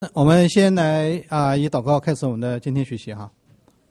我们先来以祷告开始我们的今天学习哈。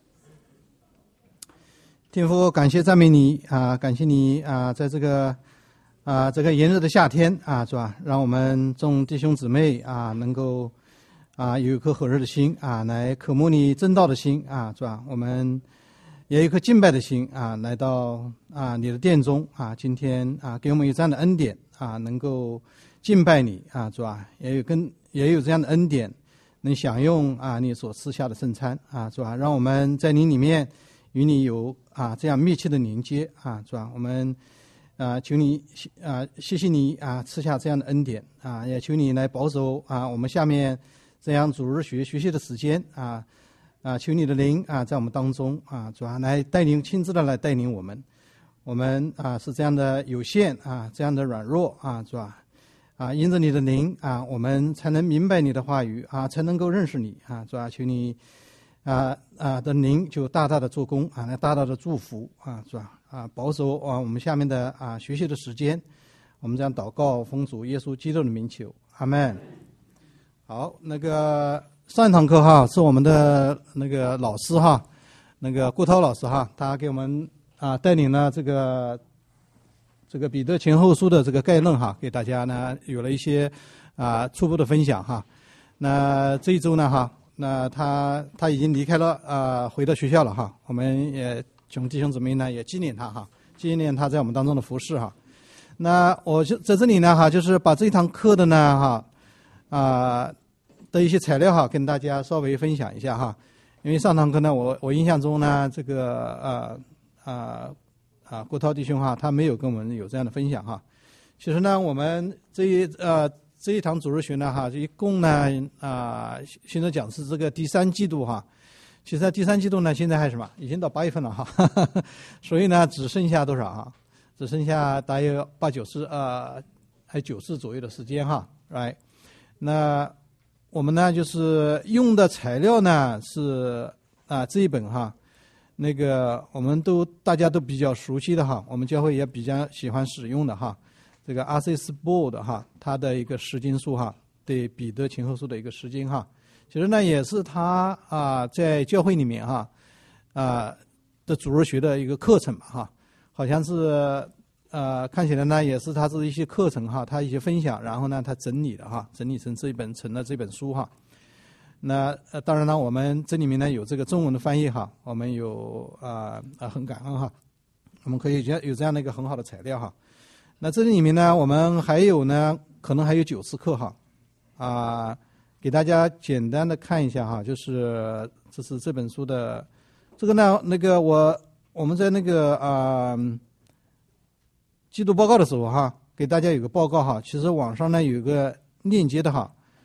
天父，感谢赞美你感谢你在这个炎热的夏天是吧？让我们众弟兄姊妹能够有一颗火热的心来渴慕你真道的心是吧？我们也有一颗敬拜的心来到你的殿中今天给我们有这样的恩典能够敬拜你是吧？也有这样的恩典，能享用你所赐下的圣餐是吧？让我们在你里面与你有这样密切的连接是吧？我们求你谢谢你赐下这样的恩典也求你来保守我们下面这样主日学习的时间求你的灵在我们当中主要来带领，亲自的来带领我们。我们是这样的有限这样的软弱是吧？因着你的灵我们才能明白你的话语才能够认识你主要求你的灵就大大的做工来大大的祝福是吧？保守我们下面的学习的时间。我们这样祷告，奉主耶稣基督的名求，阿们。好，那个上一堂课是我们的那个老师那个郭涛老师他给我们带领了这个彼得前后书的这个概论给大家呢有了一些初步的分享那这一周呢那他已经离开了回到学校了我们也请弟兄姊妹呢也纪念他纪念他在我们当中的服侍那我就在这里呢就是把这一堂课的呢的一些材料跟大家稍微分享一下因为上堂课呢我印象中呢这个郭涛弟兄他没有跟我们有这样的分享其实呢我们这一堂主日学呢一共呢现在讲是这个第三季度其实在第三季度呢现在还是什么已经到8月份了所以呢只剩下多少只剩下大约还90左右的时间right？ 那我们呢就是用的材料呢是这一本那个我们大家都比较熟悉的我们教会也比较喜欢使用的这个 R.C. Sproul 他的一个释经书对彼得前后书的一个释经其实呢也是他在教会里面的主日学的一个课程嘛好像是看起来呢也是他是一些课程他一些分享，然后呢他整理的整理成成了这本书那当然呢我们这里面呢有这个中文的翻译我们有很感恩我们可以有这样的一个很好的材料那这里面呢我们还有呢可能还有9次课给大家简单的看一下就是这是这本书的这个呢那个我们在那个季度报告的时候给大家有个报告其实网上呢有一个链接的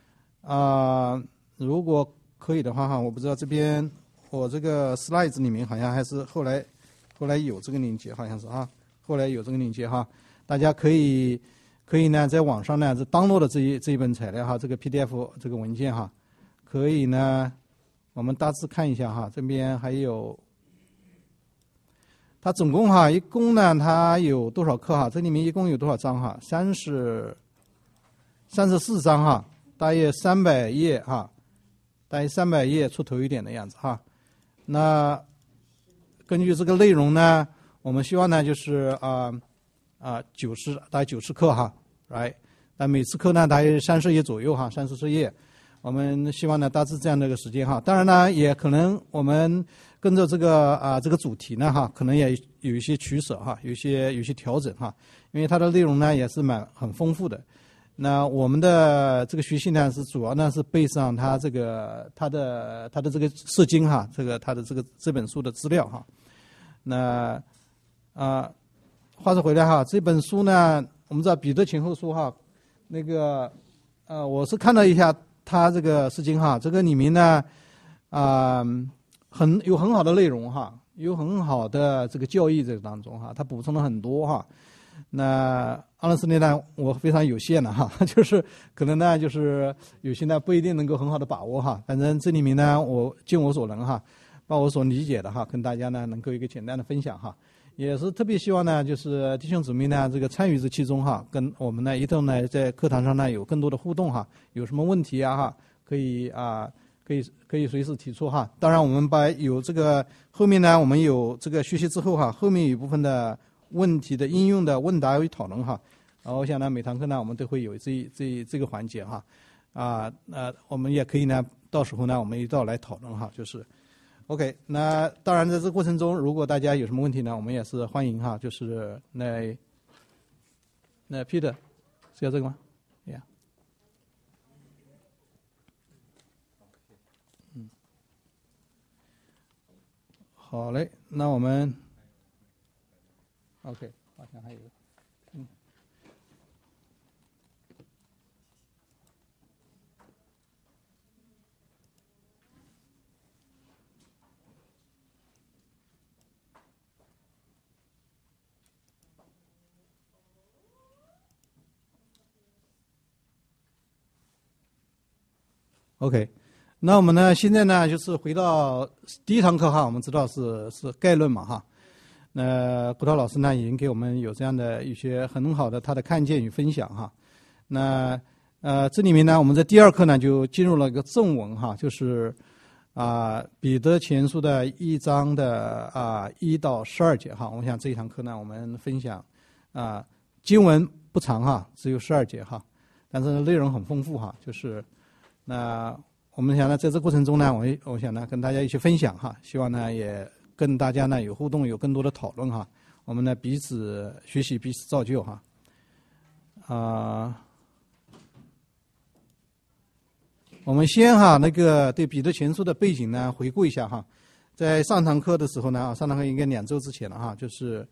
如果可以的话我不知道这边我这个 slides 里面好像还是后来有这个链接，好像是后来有这个链接大家可以呢在网上呢是 download 这一本材料这个 PDF 这个文件可以呢我们大致看一下这边还有它总共一共呢它有多少课这里面一共有多少章34章大约300页大约300页出头一点的样子那根据这个内容呢我们希望呢就是大概90课right？ 但每次课呢大约30页左右30页，我们希望呢大致这样的一个时间当然呢也可能我们跟着这个这个主题呢可能也有一些取舍有一些调整因为它的内容呢也是很丰富的。那我们的这个学习呢是主要呢是背上它的这个释经这个它的这本书的资料那话说回来这本书呢我们知道彼得前后书那个我是看了一下它这个释经这个里面呢有很好的内容有很好的这个教义这个当中它补充了很多那阿伦斯呢我非常有限的就是可能呢就是有些呢不一定能够很好的把握反正这里面呢我尽我所能把我所理解的跟大家呢能够一个简单的分享也是特别希望呢就是弟兄姊妹呢这个参与这其中跟我们呢一同呢在课堂上呢有更多的互动有什么问题可以随时提出哈。当然，我们有这个后面呢，我们有这个学习之后哈，后面有一部分的问题的应用的问答与讨论哈。我想呢，每堂课呢，我们都会有这个环节哈。我们也可以呢，到时候呢，我们一道来讨论哈，就是。OK， 那当然，在这个过程中，如果大家有什么问题呢，我们也是欢迎哈。就是那 Peter 是要这个吗？呀，好嘞，那我们 OK， 好像还有OK， 那我们呢，现在呢，就是回到第一堂课哈，我们知道是概论嘛哈。那郭涛老师呢，已经给我们有这样的一些很好的他的看见与分享哈。那这里面呢，我们在第二课呢就进入了一个正文哈，就是彼得前书的1章的1到12节哈。我想这一堂课呢，我们分享经文不长哈，只有12节哈，但是内容很丰富哈，就是。那我们想呢，在这过程中呢，我想呢跟大家一起分享哈，希望呢也跟大家呢有互动，有更多的讨论哈。我们呢彼此学习，彼此造就哈。我们先哈那个对彼得前书的背景呢回顾一下哈。在上堂课的时候呢，上堂课应该2周之前了哈，就是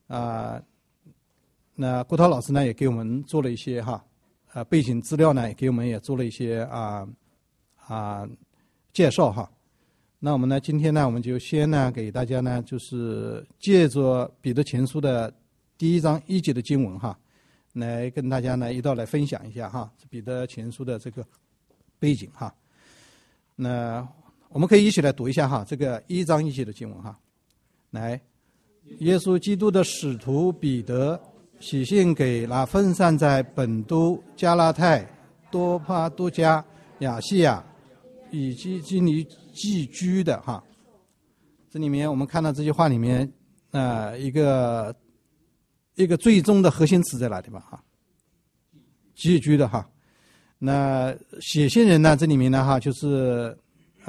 那郭涛老师呢也给我们做了一些哈。背景资料呢，给我们也做了一些介绍哈。那我们呢，今天呢，我们就先呢给大家呢，就是借着彼得前书的第1章1节的经文哈，来跟大家呢一道来分享一下哈，彼得前书的这个背景哈。那我们可以一起来读一下哈，这个1章1节的经文哈。来，耶稣基督的使徒彼得。写信给那分散在本都、加拉太、多帕多加、亚细亚以及基尼寄居的哈，这里面我们看到这句话里面一个最终的核心词在哪里吧哈？寄居的哈。那写信人呢，这里面呢哈，就是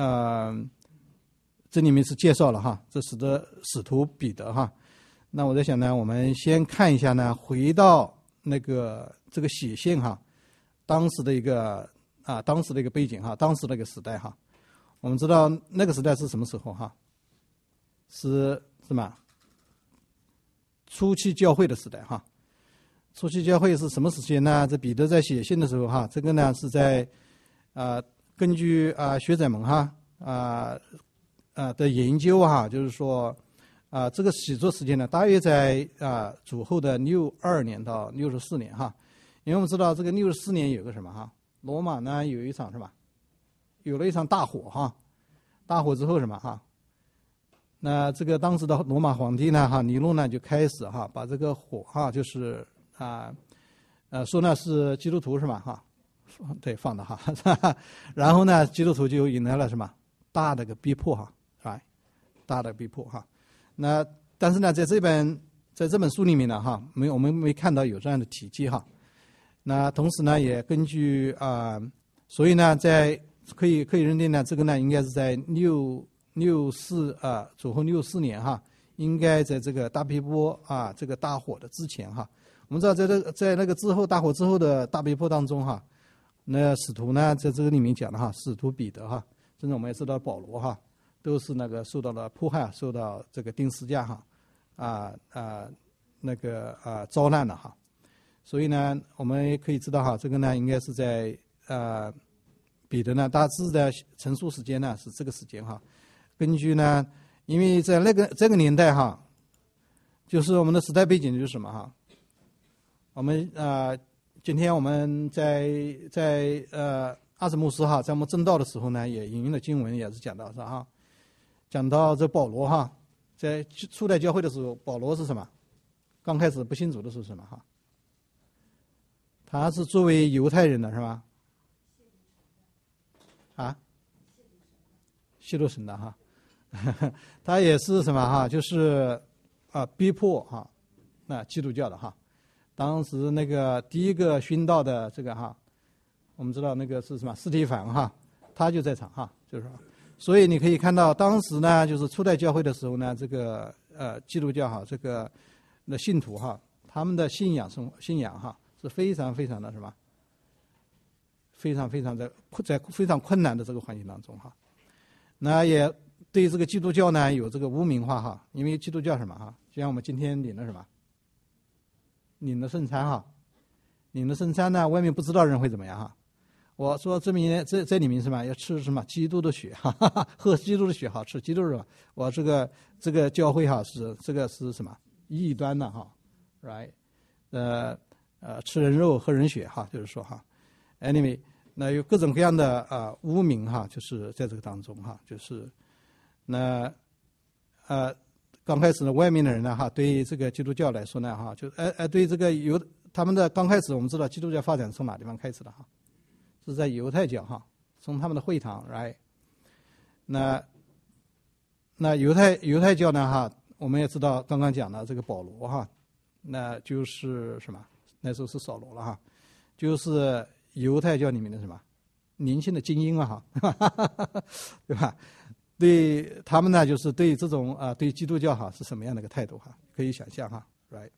这里面是介绍了哈，这使徒彼得哈。那我在想呢，我们先看一下呢，回到这个写信哈，当时的一个背景哈，当时那个时代哈。我们知道那个时代是什么时候哈？是什么？初期教会的时代哈。初期教会是什么时间呢？这彼得在写信的时候哈，这个呢是在根据学者们哈的研究哈，就是说。这个写作时间呢，大约在主后的62年到64年哈，因为我们知道这个64年有个什么哈，罗马呢有一场什么，有了一场大火哈，大火之后什么哈，那这个当时的罗马皇帝呢哈，尼禄呢就开始哈把这个火哈就是说呢是基督徒是吧哈，对放的哈，然后呢基督徒就引来了什么大的个逼迫哈，大的逼迫哈。那但是呢，在这本书里面呢，哈，我们没看到有这样的体系哈。那同时呢，也根据所以呢，可以认定呢，这个呢应该是在主后64年哈，应该在这个大逼迫这个大火的之前哈。我们知道在那个之后大火之后的大逼迫当中哈，那使徒呢在这个里面讲的哈，使徒彼得哈，甚至我们也知道保罗哈。都是受到了迫害，受到这个钉十字架哈，遭难了哈。所以呢，我们也可以知道哈，这个呢应该是在彼得呢大致的陈述时间呢是这个时间哈。根据呢，因为在这个年代哈，就是我们的时代背景就是什么哈？我们今天我们在阿什牧师哈，在我们正道的时候呢，也引用了经文，也是讲到是哈。讲到这保罗哈，在初代教会的时候，保罗是什么？刚开始不信主的时候是什么哈？他是作为犹太人的是吧？ 啊，希律省的哈，他也是什么哈，就是逼迫哈，那基督教的哈。当时那个第一个殉道的这个哈，我们知道那个是什么司提反哈，他就在场哈，就是说，所以你可以看到当时呢，就是初代教会的时候呢，这个基督教哈，这个的信徒哈，他们的信仰哈是非常非常的什么，非常非常的在非常困难的这个环境当中哈，那也对这个基督教呢有这个污名化哈，因为基督教什么哈，就像我们今天领的什么。领的圣餐哈，领的圣餐呢，外面不知道人会怎么样哈。我说这里面是吧？要吃什么？基督的血哈，喝基督的血好吃基督的。我这个教会哈是这个是什么？异端的哈 ，right？吃人肉喝人血哈，就是说哈。Anyway， 那有各种各样的污名哈，就是在这个当中哈，就是那刚开始呢，外面的人呢，哈，对这个基督教来说呢，哈，就对这个他们的刚开始，我们知道基督教发展从哪地方开始的哈，是在犹太教哈，从他们的会堂来。那犹太教呢，哈，我们也知道刚刚讲的这个保罗哈，那就是什么？那时候是扫罗了哈，就是犹太教里面的什么年轻的精英啊哈，对吧？对他们呢，就是对这种对基督教哈是什么样的一个态度哈？可以想象哈 ，right？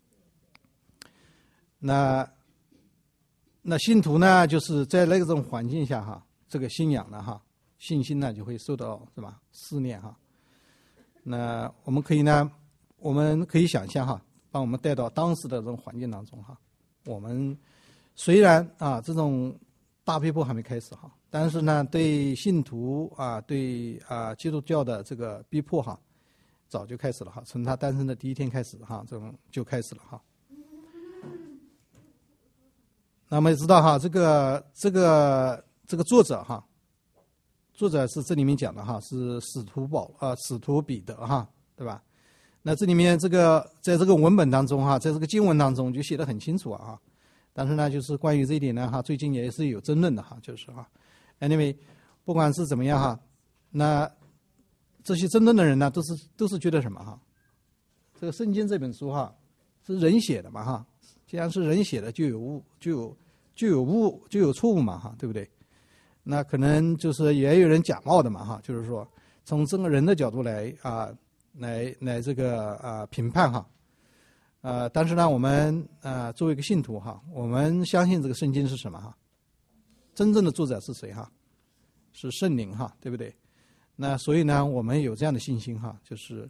那信徒呢，就是在那种环境下哈，这个信仰呢哈，信心呢就会受到什么试炼哈？那我们可以想象哈，把我们带到当时的这种环境当中哈。我们虽然这种大逼迫还没开始哈。但是呢，对信徒对基督教的这个逼迫哈，早就开始了哈，从他诞生的第一天开始哈，这种就开始了哈。那么也知道哈，这个作者哈，作者是这里面讲的哈，是使徒彼得哈，对吧？那这里面在这个文本当中哈，在这个经文当中就写得很清楚啊。但是呢，就是关于这一点呢哈，最近也是有争论的哈，就是哈。Anyway， 不管是怎么样哈，那这些争论的人呢，都是觉得什么哈？这个圣经这本书哈，是人写的嘛哈？既然是人写的，就有错误嘛哈，对不对？那可能就是也有人假冒的嘛哈，就是说从这个人的角度来这个评判哈。但是呢，我们作为一个信徒哈，我们相信这个圣经是什么哈？真正的作者是谁哈？是圣灵哈，对不对？那所以呢，我们有这样的信心哈，就是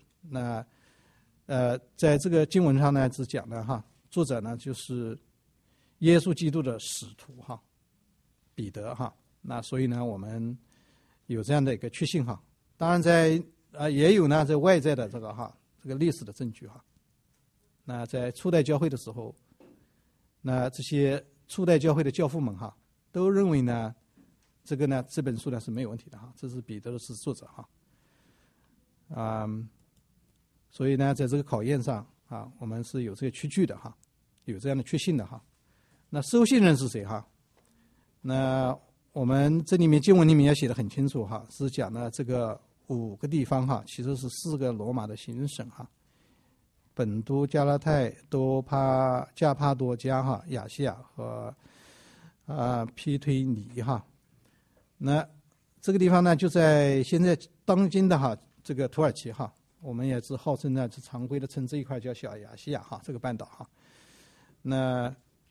在这个经文上呢，是讲的哈，作者呢就是耶稣基督的使徒哈，彼得哈。那所以呢，我们有这样的一个确信哈。当然也有呢在外在的这个历史的证据哈。那在初代教会的时候，那这些初代教会的教父们哈。都认为呢，这本书呢是没有问题的哈，这是彼得的是作者哈，所以呢，在这个考验上我们是有这个确据的哈，有这样的确信的哈。那收信人是谁哈？那我们这里面经文里面也写得很清楚哈，是讲了这个5个地方哈，其实是4个罗马的行省哈，本都、加拉太、加帕多家哈、亚细亚和庇推尼哈。那这个地方呢，就在现在当今的哈这个土耳其哈，我们也是号称呢是常规的称这一块叫小亚细亚哈，这个半岛哈。那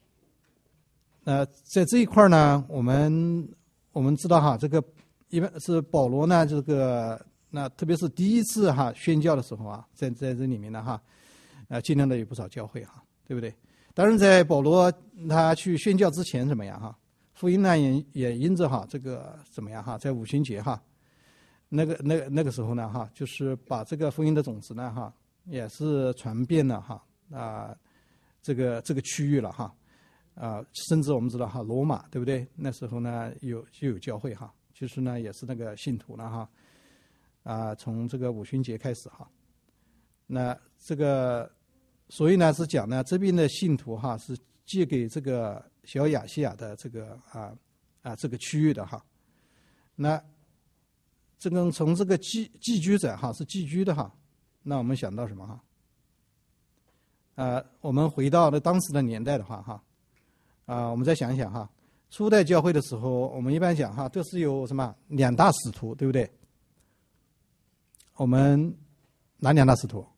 在这一块呢，我们知道哈，这个一般是保罗呢那特别是第一次哈宣教的时候在这里面呢哈，尽量的有不少教会哈，对不对？当然，在保罗他去宣教之前怎么样哈？福音呢也因着哈这个怎么样哈，在五旬节哈，那个时候呢哈，就是把这个福音的种子呢哈，也是传遍了哈这个区域了哈甚至我们知道哈罗马对不对？那时候呢就有教会哈，就是呢也是那个信徒了哈从这个五旬节开始哈，那这个。所以呢，是讲呢，这边的信徒哈是借给这个小亚细亚的这个这个区域的哈。 那这个从这个寄居者哈是寄居的哈，那我们想到什么哈？我们回到了当时的年代的话哈，我们再想一想哈，初代教会的时候，我们一般讲哈都是有什么2大使徒，对不对？我们哪2大使徒？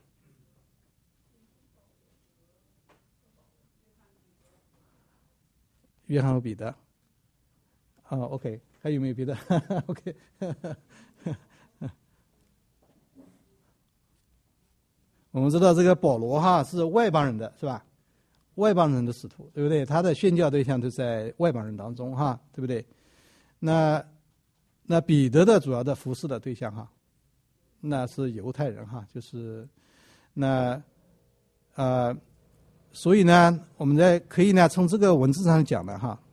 约翰和彼得。OK， 还有没有别的？OK， 我们知道这个保罗哈是外邦人的是吧？外邦人的使徒，对不对？他的宣教对象都在外邦人当中哈，对不对？那彼得的主要的服侍的对象哈，那是犹太人哈，就是所以呢，我们可以呢从这个文字上讲的哈，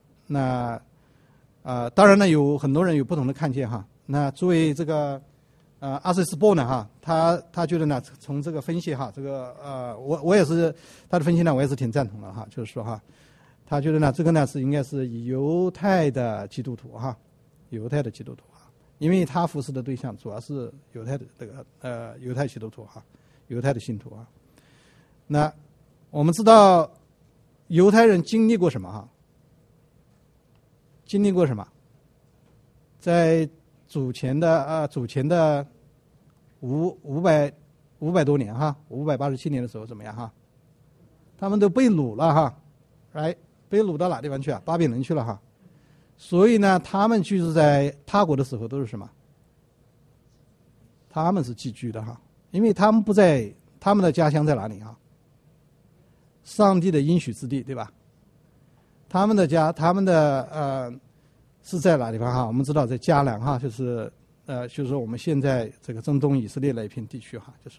当然呢有很多人有不同的看见哈。那作为这个阿瑟斯波呢哈，他觉得呢从这个分析哈，这个我也是他的分析呢，我也是挺赞同的哈，就是说哈，他觉得呢这个呢是应该是犹太的基督徒哈，犹太的基督徒哈，因为他服侍的对象主要是犹太的这个犹太基督徒哈，犹太的信徒啊。那我们知道犹太人经历过什么哈？经历过什么？在主前的500多年哈，587年的时候怎么样哈？他们都被掳了哈，被掳到哪地方去啊？巴比伦去了哈。所以呢，他们居住在他国的时候都是什么？他们是寄居的哈，因为他们不在他们的家乡在哪里啊？上帝的应许之地，对吧？他们的是在哪地方哈？我们知道在迦南哈，就是我们现在这个中东以色列那一片地区哈，就是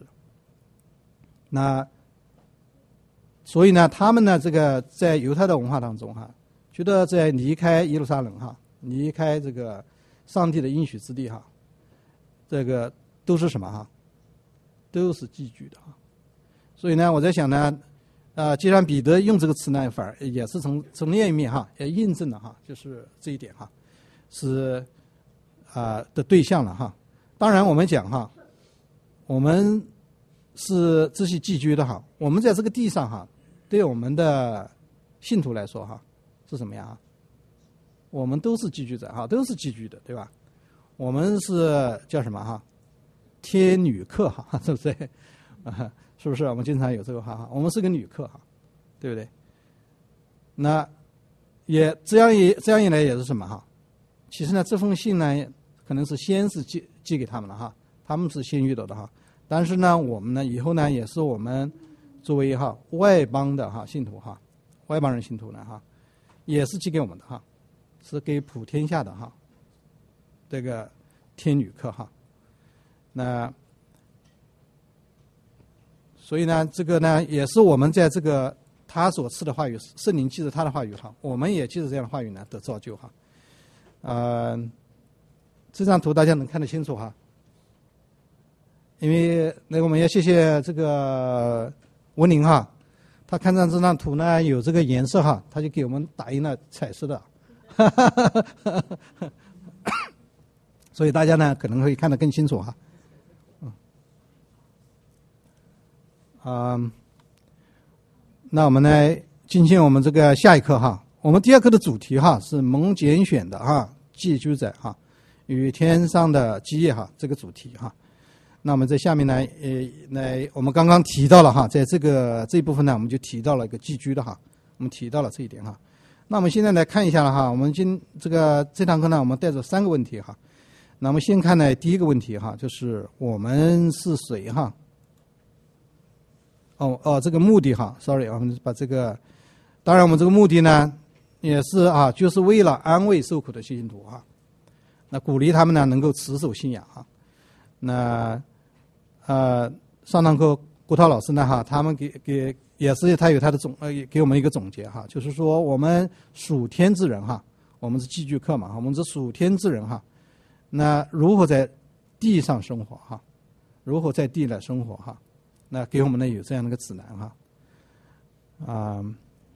所以呢，他们呢这个在犹太的文化当中哈，觉得在离开耶路撒冷哈，离开这个上帝的应许之地哈，这个都是什么哈？都是寄居的哈。所以呢，我在想呢。既然彼得用这个词呢，反而也是从另一面哈，也印证了哈，就是这一点哈，是的对象了哈。当然我们讲哈，我们是这些寄居的哈，我们在这个地上哈，对我们的信徒来说哈，是什么样啊？我们都是寄居者哈，都是寄居的，对吧？我们是叫什么哈？天旅客哈，是不是？是不是我们经常有这个话哈？我们是个旅客哈，对不对？那也这样一来也是什么哈？其实呢，这封信呢，可能是先是寄给他们了哈，他们是先遇到的哈。但是呢，我们呢以后呢，也是我们作为哈外邦的哈信徒哈，外邦人信徒呢哈，也是寄给我们的哈，是给普天下的哈这个天旅客哈。所以呢，这个呢，也是我们在这个他所赐的话语，圣灵记着他的话语哈，我们也记着这样的话语呢，得造就哈。这张图大家能看得清楚哈，因为我们要谢谢这个文林哈，他看上这张图呢有这个颜色哈，他就给我们打印了彩色的，所以大家呢可能会看得更清楚哈。那我们来进行我们这个下一课哈。我们第2课的主题哈是蒙拣选的哈寄居者哈与天上的基业哈这个主题哈。那我们在下面呢我们刚刚提到了哈，在这一部分呢我们就提到了一个寄居的哈，我们提到了这一点哈。那我们现在来看一下了哈，我们这堂课呢我们带着3个问题哈。那我们先看呢第一个问题哈，就是我们是谁哈。这个目的哈 ，sorry， 我们把这个，当然我们这个目的呢，也是就是为了安慰受苦的信徒哈，那鼓励他们呢能够持守信仰哈。那上堂课郭涛老师呢哈，他们也是他有他的给我们一个总结哈，就是说我们属天之人哈，我们是寄居客嘛，我们是属天之人哈，那如何在地上生活哈，如何在地来生活哈。那给我们呢有这样的一个指南哈，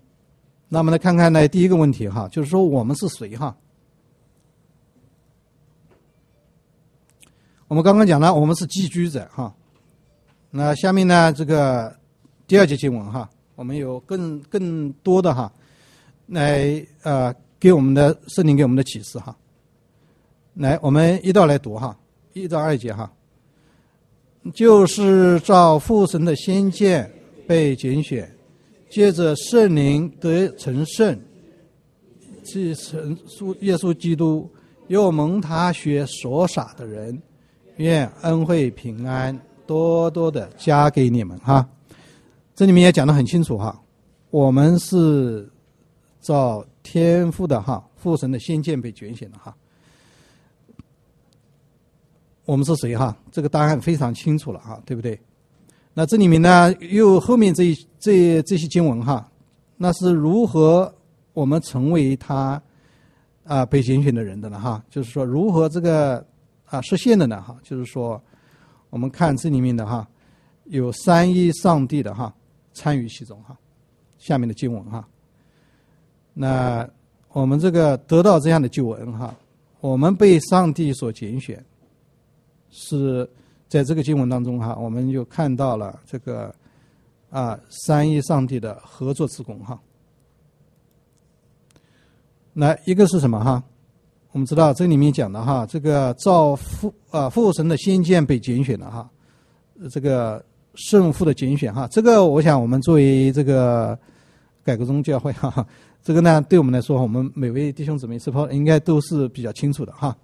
那我们来看看呢第一个问题哈，就是说我们是谁哈？ 我们刚刚讲了，我们是寄居者哈。那下面呢，这个第二节经文哈，我们有更多的哈，来给我们的圣灵给我们的启示哈。来，我们一道来读哈，1到2节哈。就是照父神的先见被拣选，借着圣灵得成圣，是耶稣基督又蒙他血所洒的人，愿恩惠平安多多的加给你们哈。这里面也讲得很清楚哈，我们是照天父的哈，父神的先见被拣选的哈。我们是谁哈？这个答案非常清楚了哈，对不对？那这里面呢，又后面这些经文哈，那是如何我们成为他被拣选的人的呢哈？就是说如何这个实现的呢哈？就是说我们看这里面的哈，有三一上帝的哈参与其中哈。下面的经文哈，那我们这个得到这样的救恩哈，我们被上帝所拣选。是在这个经文当中哈，我们就看到了这个三一上帝的合作之功哈。那一个是什么哈？我们知道这里面讲的哈，这个照父神的先见被拣选的哈，这个圣父的拣选哈，这个我想我们作为这个改革宗教会哈，这个呢对我们来说，我们每位弟兄姊妹是否应该都是比较清楚的哈。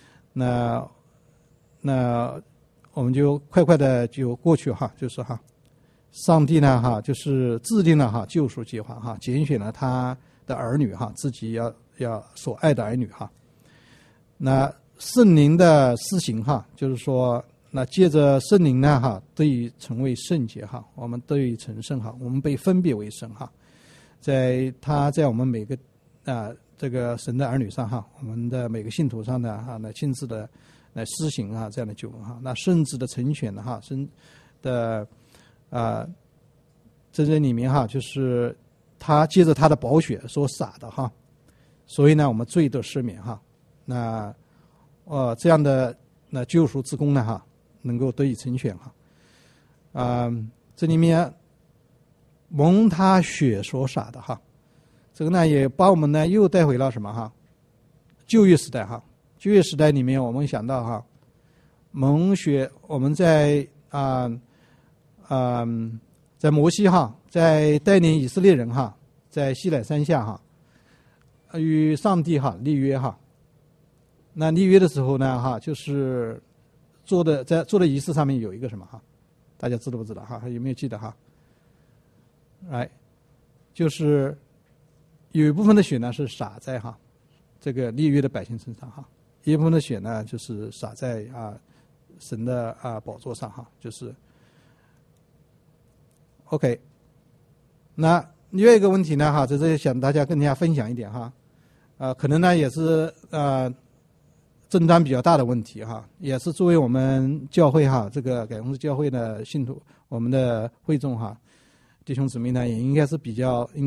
那我们就快的就过去哈，就是哈，上帝呢哈，就是制定了哈救赎计划哈，拣选了他的儿女哈，自己要所爱的儿女哈。那圣灵的施行哈，就是说，那借着圣灵呢哈，得以成为圣洁哈，我们得以成圣哈，我们被分别为圣哈，在我们每个这个神的儿女上哈，我们的每个信徒上呢哈，来亲自的。来施行啊这样的救恩哈，那圣子的成全的哈，在这里面哈，就是他借着他的宝血所洒的哈，所以呢我们罪得赦免哈，那这样的那救赎之功呢哈，能够得以成全哈，这里面蒙他血所洒的哈，这个呢也把我们呢又带回了什么哈，旧约时代哈。旧约时代里面，我们想到哈，蒙血，我们在在摩西哈，在带领以色列人哈，在西乃山下哈，与上帝哈立约哈。那立约的时候呢哈，就是做的仪式上面有一个什么哈，大家知道不知道哈？有没有记得哈？就是有一部分的血呢是洒在哈这个立约的百姓身上哈。一部分的血呢，就是洒在神的宝座上哈，就是 OK。那另外一个问题呢哈，在这里想大家跟大家分享一点哈，可能呢也是争端比较大的问题哈，也是作为我们教会哈这个改革宗教会的信徒，我们的会众哈弟兄姊妹呢，也应该是应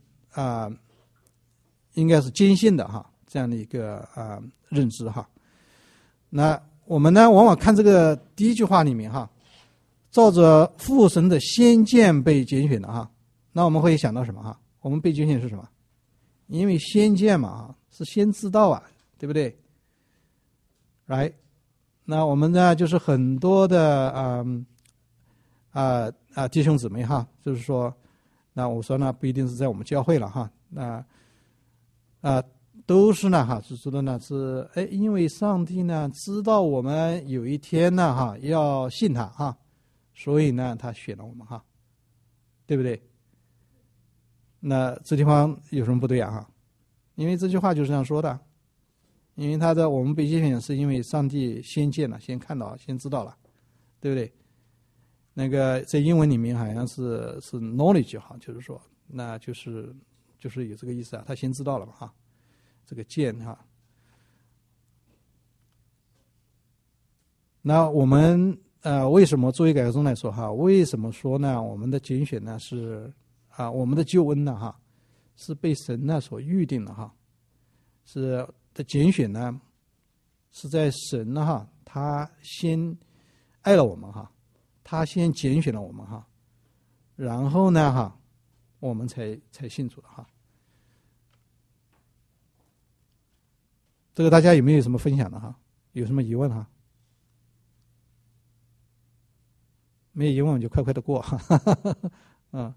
该是坚信的哈。这样的一个认知哈，那我们呢往往看这个第一句话里面哈，照着父神的先见被拣选的哈，那我们会想到什么哈？我们被拣选是什么？因为先见嘛哈，是先知道啊，对不对？那我们呢就是很多的弟兄姊妹哈，就是说，那我说呢不一定是在我们教会了哈，那都是呢哈，是说的呢是因为上帝呢知道我们有一天呢哈要信他哈，所以呢他选了我们哈，对不对？那这地方有什么不对啊哈？因为这句话就是这样说的，因为我们被拣选是因为上帝先见了，先看到，先知道了，对不对？那个在英文里面好像是 knowledge 哈，就是说，那就是有这个意思啊，他先知道了嘛哈。这个见哈，那我们为什么作为改革宗来说哈？为什么说呢？我们的拣选呢是我们的救恩呢哈，是被神呢所预定的哈，是的拣选呢是在神呢哈他先爱了我们哈，他先拣选了我们哈，然后呢哈，我们才信主的哈。这个大家有没有什么分享的哈？有什么疑问哈？没有疑问我们就快快的过哈。嗯。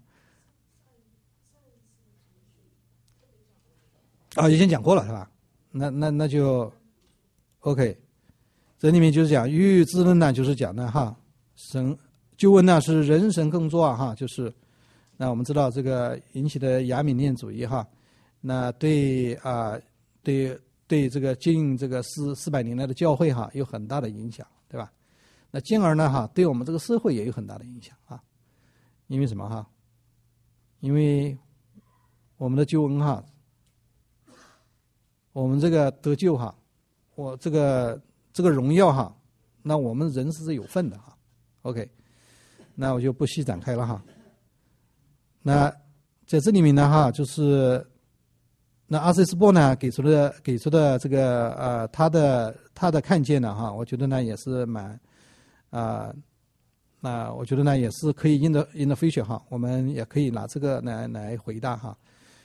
以前讲过了是吧？那就 OK。这里面就是讲逾越之论呢，就是讲的哈，神救恩呢是人神共作哈，就是那我们知道这个引起的亚米念主义哈，那对这个近这个400年来的教会哈有很大的影响，对吧？那进而呢哈，对我们这个社会也有很大的影响啊。因为什么哈？因为我们的救恩哈，我们这个得救哈，我这个荣耀哈，那我们人是有份的哈。OK， 那我就不细展开了哈。那在这里面呢哈，就是那阿瑟斯波呢给出的这个他的看见呢哈，我觉得呢也是蛮那我觉得呢也是可以印的飞雪哈，我们也可以拿这个来回答哈，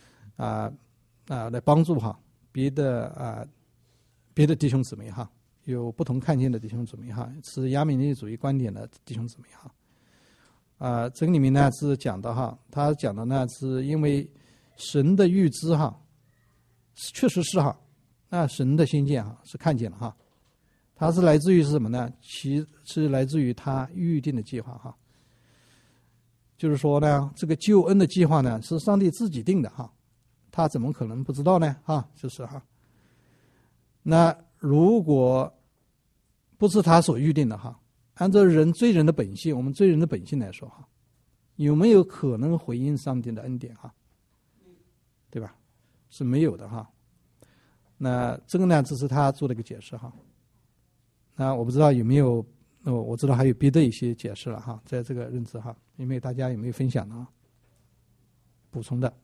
来帮助哈别的弟兄姊妹哈，有不同看见的弟兄姊妹哈，持亚米尼主义观点的弟兄姊妹哈。这个里面呢是讲的哈，他讲的呢是因为神的预知哈，确实是哈，那神的先见哈是看见了哈，它是来自于是什么呢？其是来自于他预定的计划哈，就是说呢，这个救恩的计划呢是上帝自己定的哈，他怎么可能不知道呢？哈，就是哈。那如果不是他所预定的哈，按照罪人的本性，我们罪人的本性来说哈，有没有可能回应上帝的恩典哈？对吧？是没有的哈。那这个呢，只是他做了一个解释哈。那我不知道有没有，我知道还有别的一些解释了哈，在这个认知哈，因为大家有没有分享的啊？补充的。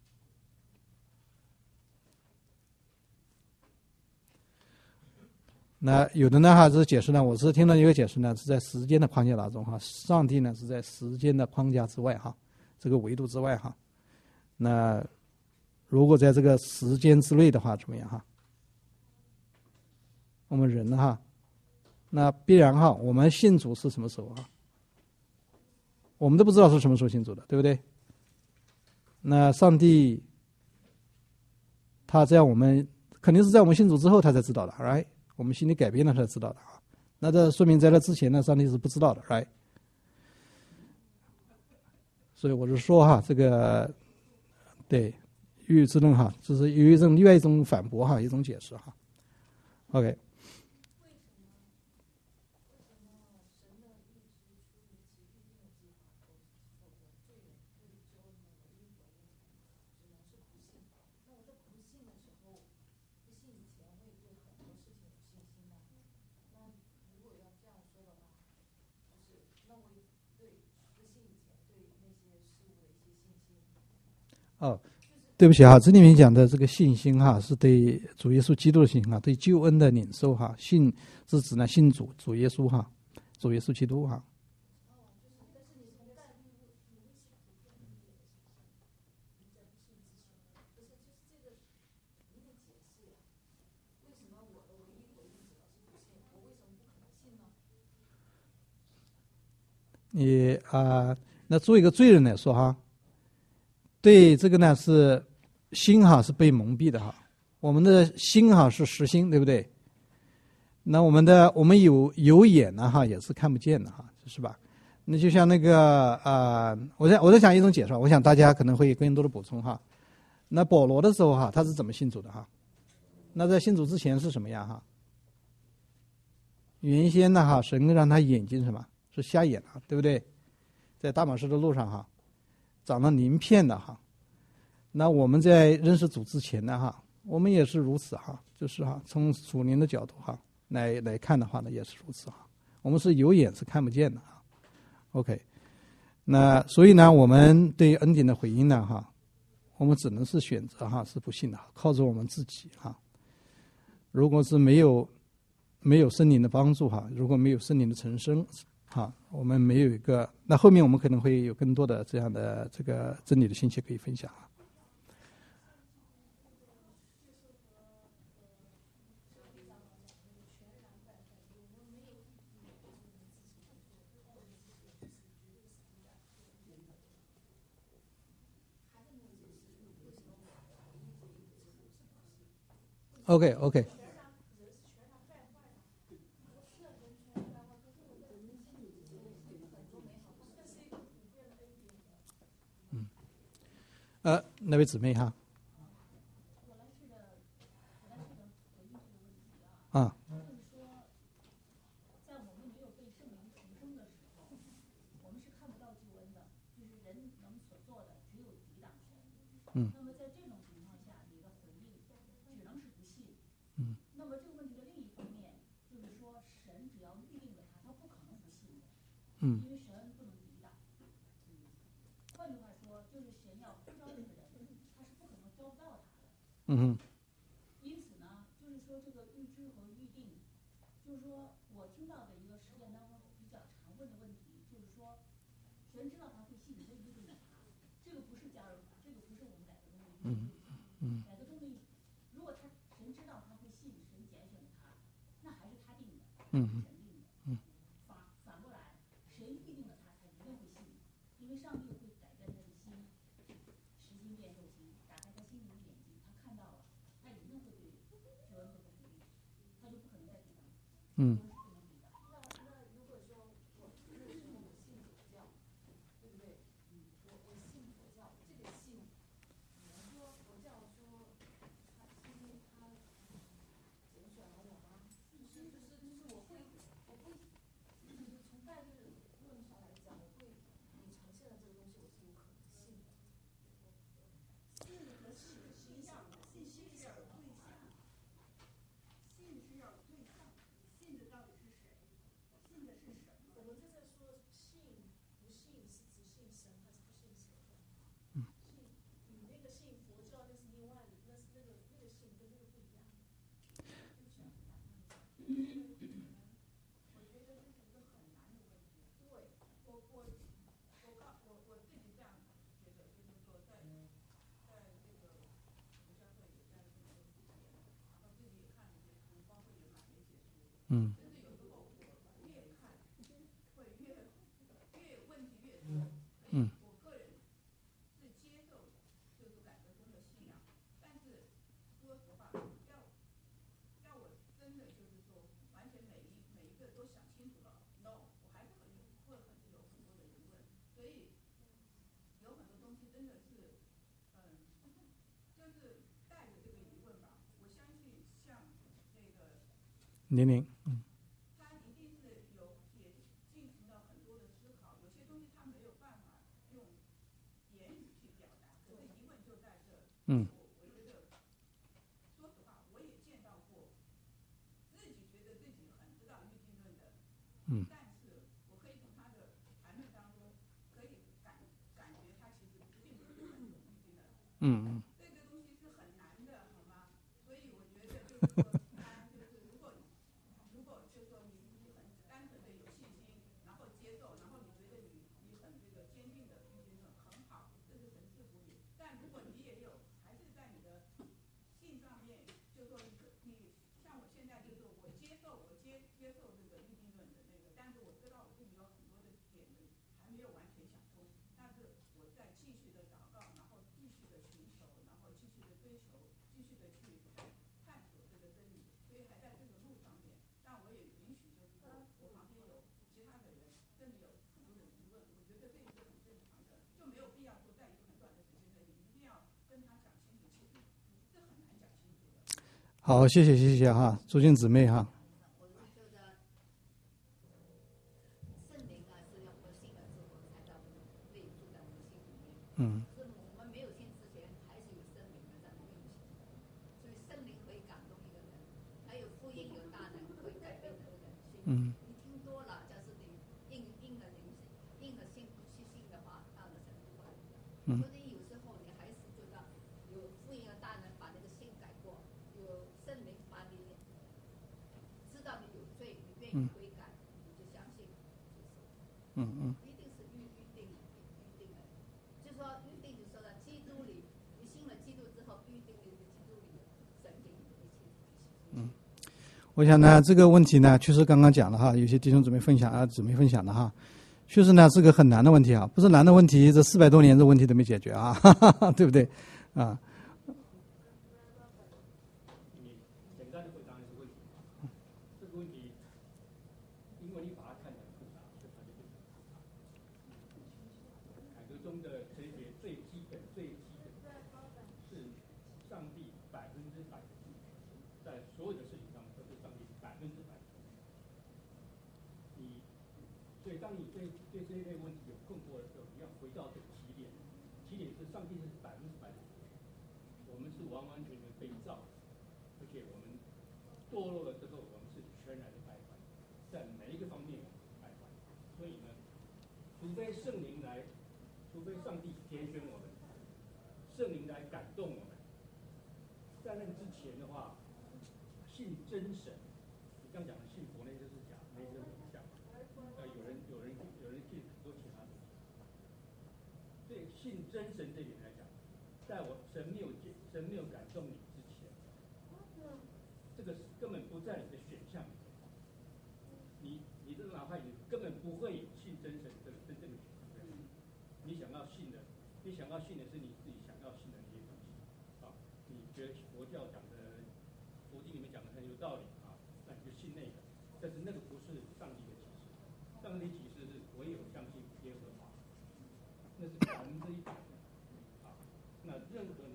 那有的呢哈，这解释呢，我是听到一个解释呢，是在时间的框架当中哈，上帝呢是在时间的框架之外哈，这个维度之外哈。那如果在这个时间之内的话，怎么样哈？我们人哈，那必然哈，我们信主是什么时候啊？我们都不知道是什么时候信主的，对不对？那上帝他在我们肯定是在我们信主之后他才知道的 ，right？ 我们心里改变了才知道的啊。那这说明在那之前呢，上帝是不知道的 ，right？ 所以我是说哈，这个对预知论哈，就是有一种另外一种反驳哈，一种解释哈。OK。对不起哈，这里面讲的这个信心哈，是对主耶稣基督的信心哈，对救恩的领受哈，信是指呢信主耶稣哈，主耶稣基督哈。那作为一个罪人来说哈，对这个呢是心哈是被蒙蔽的哈，我们的心哈是实心，对不对？那我们有眼呢哈也是看不见的哈，是吧？那就像那个我在讲一种解释，我想大家可能会更多的补充哈。那保罗的时候哈，他是怎么信主的哈？那在信主之前是什么样哈？原先呢哈，神让他眼睛什么是瞎眼了，对不对？在大马士的路上哈，长了鳞片的哈。那我们在认识主之前呢哈，我们也是如此哈，就是哈，从属灵的角度哈来看的话呢，也是如此哈。我们是有眼是看不见的哈。OK， 那所以呢，我们对恩典的回应呢哈，我们只能是选择哈是不信的，靠着我们自己哈。如果是没有没有圣灵的帮助哈，如果没有圣灵的重生，哈，我们没有一个，那后面我们可能会有更多的这样的这个真理的信息可以分享啊。OK， 那位姊妹哈，啊，嗯，嗯，嗯哼，嗯，嗯，嗯，嗯，嗯，嗯，嗯，年龄，嗯，嗯，嗯，嗯，好，谢谢哈，朱静姊妹哈，嗯，嗯，嗯， 愿意悔改，就相信接受。一定是预定的，就是说预定就说到基督里，你信了基督之后，预定的基督里神给你的一切。 我想呢，这个问题呢，确实刚刚讲了哈，有些弟兄姊妹分享的哈，确实呢是个很难的问题啊，不是难的问题，这400多年这问题都没解决啊，哈哈哈，对不对啊？ 你简单的回答是问题，这个问题，因为你把它看得很复杂，所以它就变成复杂。凯德中的哲学最基本是上帝100%的主权，在所有的事情上都是上帝100%的主权。所以当你对这一类问题有困惑的时候，你要回到这个起点，起点是上帝是100%的主权，我们是完完全全被造，而且我们堕落了之后，我们是全然的败坏，在每一个方面败坏。所以呢，除非圣灵来，除非上帝拣选我们，圣灵来感动我们，在那之前的话，信真神，你刚讲的信佛那就是假，没任何像。有人信很多其他的。对信真神这点来讲，在神没有感动你之前，这个根本不在你的选项里面。你这个哪怕你根本不会信真神这个真正的选项，你想要信的是你自己想要信的那些东西啊。你觉得佛教讲的佛经里面讲的很有道理啊，那你就信那个，但是那个不是上帝的启示。上帝启示是唯有相信耶和华，那是100%的啊。那任何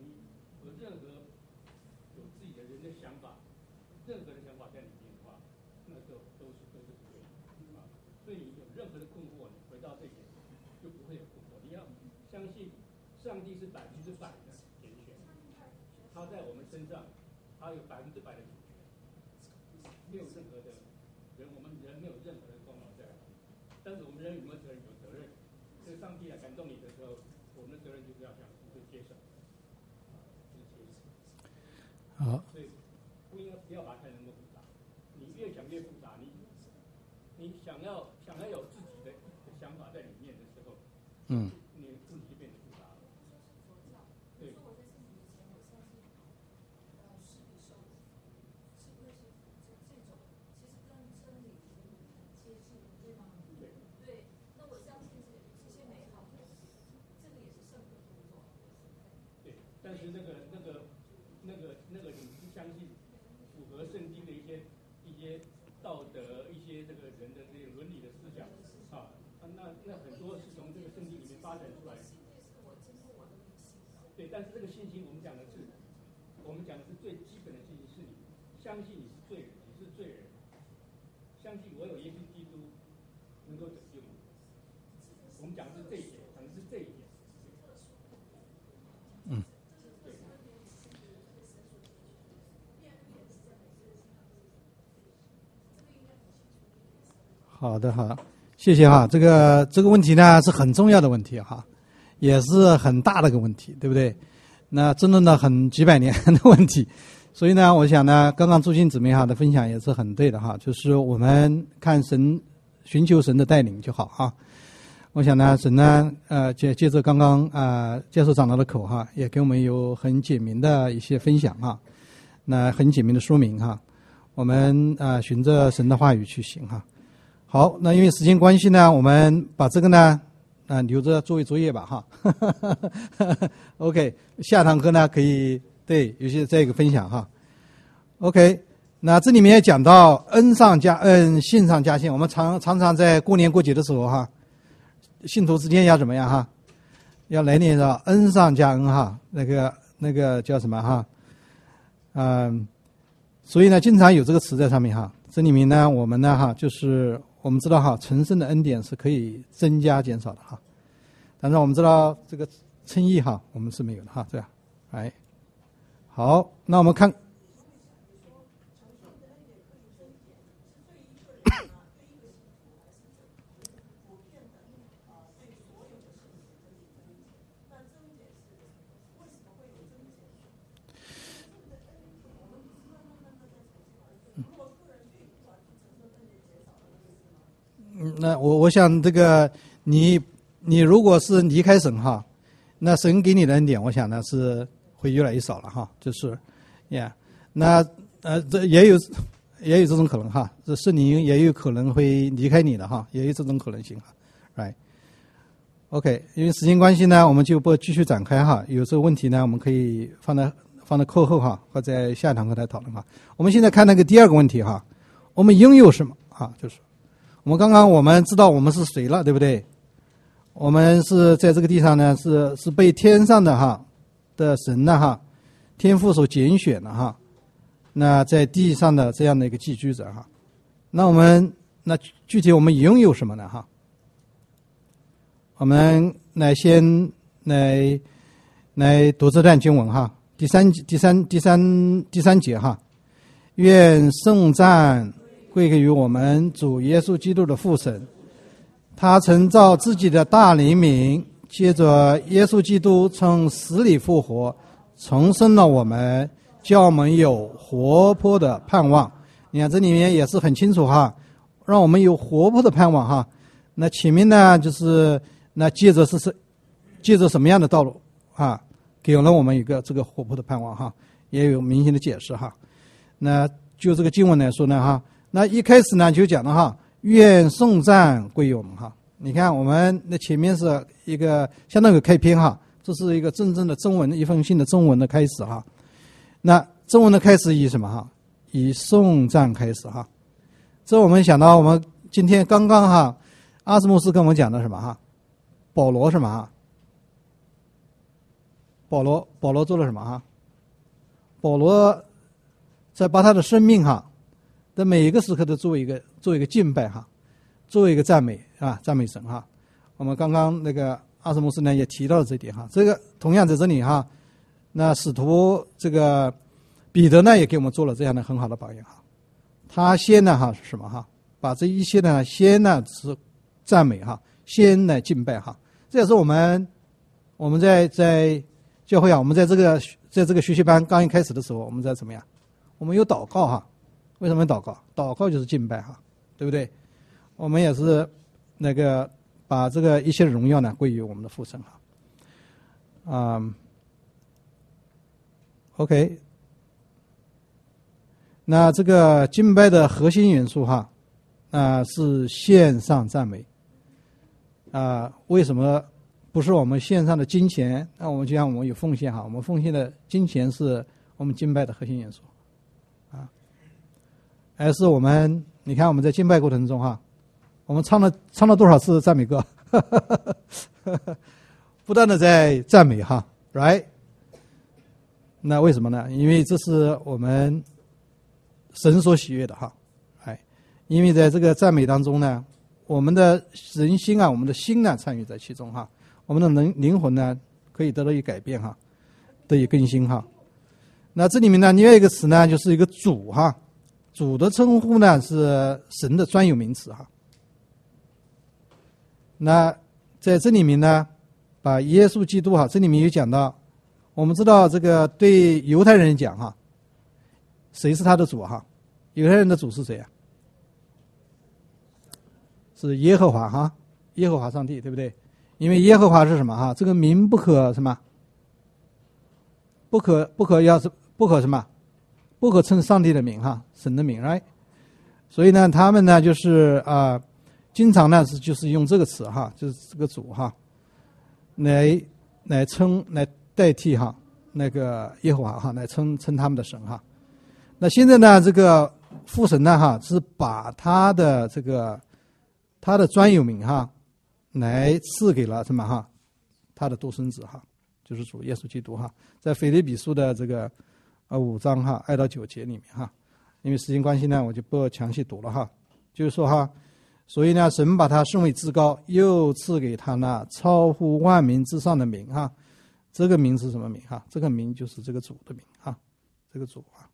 有自己的人的想法，任何的想法在里面的话，那都是不对的啊。所以你有任何的困惑，你回到这一点就不会有困惑。你要相信上帝是100%的拣选，他在我们身上，他有100%的主权，没有任何的人，我们人没有任何的功劳在。但是我们人有没有责任？有责任。所以上帝来感动你的时候，我们的责任就是要相信，就接受， 好。 所以不要把它看那么复杂。你越想越复杂，你想要有自己的想法在里面的时候，你的问题就变得复杂了。对。但是那个你是相信符合圣经的一些道德、一些这个人的这个伦理的思想啊，那很多是从这个圣经里面发展出来的。对，但是这个信心我们讲的是最基本的信心，是你相信你是罪人，你是罪人，相信唯有耶稣基督能够拯救你。我们讲的是这一点， 好的，谢谢哈。这个问题呢是很重要的问题哈，也是很大的一个问题，对不对？那争论了几百年的问题，所以呢，我想呢，刚刚朱信姊妹哈的分享也是很对的哈，就是我们看神，寻求神的带领就好哈。我想呢，神呢，借着刚刚教授长老的口哈，也给我们有很简明的一些分享哈，那很简明的说明哈，我们循着神的话语去行哈。好，那因为时间关系呢，我们把这个呢留着作为作业吧哈。OK， 下堂课呢可以对有些这个分享哈。OK， 那这里面也讲到恩上加恩，信上加信。我们常常在过年过节的时候哈，信徒之间要怎么样哈？要来念着恩上加恩哈，那个叫什么哈？所以呢，经常有这个词在上面哈。这里面呢，我们呢哈，就是我们知道哈，成圣的恩典是可以增加减少的哈。但是我们知道这个称义哈，我们是没有的哈，这样。哎，好，那我们看。 那我想这个你如果是离开神哈，那神给你的恩典，我想呢是会越来越少了哈，就是呀，那这也有这种可能哈，这圣灵也有可能会离开你的哈，也有这种可能性哈，right。OK， 因为时间关系呢，我们就不继续展开哈。有这个问题呢，我们可以放在课后哈，或在下一堂课来讨论哈。我们现在看那个第二个问题哈，我们拥有什么哈？就是我们知道我们是谁了，对不对？我们是在这个地上呢，是被天上的哈的神呢哈，天父所拣选的哈。那在地上的这样的一个寄居者哈，那具体我们拥有什么呢哈？我们先来读这段经文哈，第三节哈，愿颂赞归给于我们主耶稣基督的父神，他曾照自己的大怜悯，借着耶稣基督从死里复活，重生了我们，叫我们有活泼的盼望。你看这里面也是很清楚哈，让我们有活泼的盼望哈。那前面呢就是那借着什么样的道路啊，给了我们一个这个活泼的盼望哈，也有明显的解释哈。那就这个经文来说呢哈，那一开始呢就讲了哈，愿颂赞归于我们哈。你看我们那前面是一个相当于开篇哈，这是一个真正的中文，一封信的中文的开始哈。那中文的开始以什么哈？以颂赞开始哈。这我们想到我们今天刚刚哈，阿斯穆斯跟我们讲的什么哈？保罗什么哈？保罗做了什么哈？保罗在把他的生命哈的每一个时刻都作为一个敬拜哈，作为一个赞美啊，赞美神哈。我们刚刚那个阿斯穆斯呢也提到了这一点哈。这个同样在这里哈，那使徒这个彼得呢也给我们做了这样的很好的榜样哈。他先呢哈是什么哈？把这一切呢先呢是赞美哈，先来敬拜哈。这也是我们在教会啊，我们在这个学习班刚一开始的时候，我们在怎么样？我们有祷告哈。为什么祷告？祷告就是敬拜哈，对不对？我们也是那个把这个一切荣耀呢归于我们的父神哈。OK， 那这个敬拜的核心元素哈，是献上赞美。为什么不是我们献上的金钱？那我们就像我们有奉献哈，我们奉献的金钱是我们敬拜的核心元素啊，而是我们你看我们在敬拜过程中哈，我们唱了多少次赞美歌，不断的在赞美哈 ，right？ 那为什么呢？因为这是我们神所喜悦的哈，因为在这个赞美当中呢，我们的人心啊，我们的心呢参与在其中哈，我们的灵魂呢可以得到一改变哈，得以更新哈。那这里面呢，另外一个词呢就是一个主哈，主的称呼呢是神的专有名词哈。那在这里面呢，把耶稣基督哈，这里面有讲到，我们知道这个对犹太人讲哈，谁是他的主哈？犹太人的主是谁啊？是耶和华哈，耶和华上帝，对不对？因为耶和华是什么哈？这个名不可什么？不可什么？不可称上帝的名哈，神的名 ，right？ 所以呢，他们呢就是经常呢就是用这个词哈，就是这个主哈，来代替哈那个耶和华哈，来称他们的神哈。那现在呢，这个父神呢哈，是把他的专有名哈，来赐给了什么哈？他的独生子哈，就是主耶稣基督哈，在腓立比书的这个5章哈2到9节里面哈，因为时间关系呢，我就不详细读了哈。就是说哈，所以呢，神把他升为至高，又赐给他那超乎万民之上的名哈。这个名是什么名哈？这个名就是这个主的名哈，这个主啊。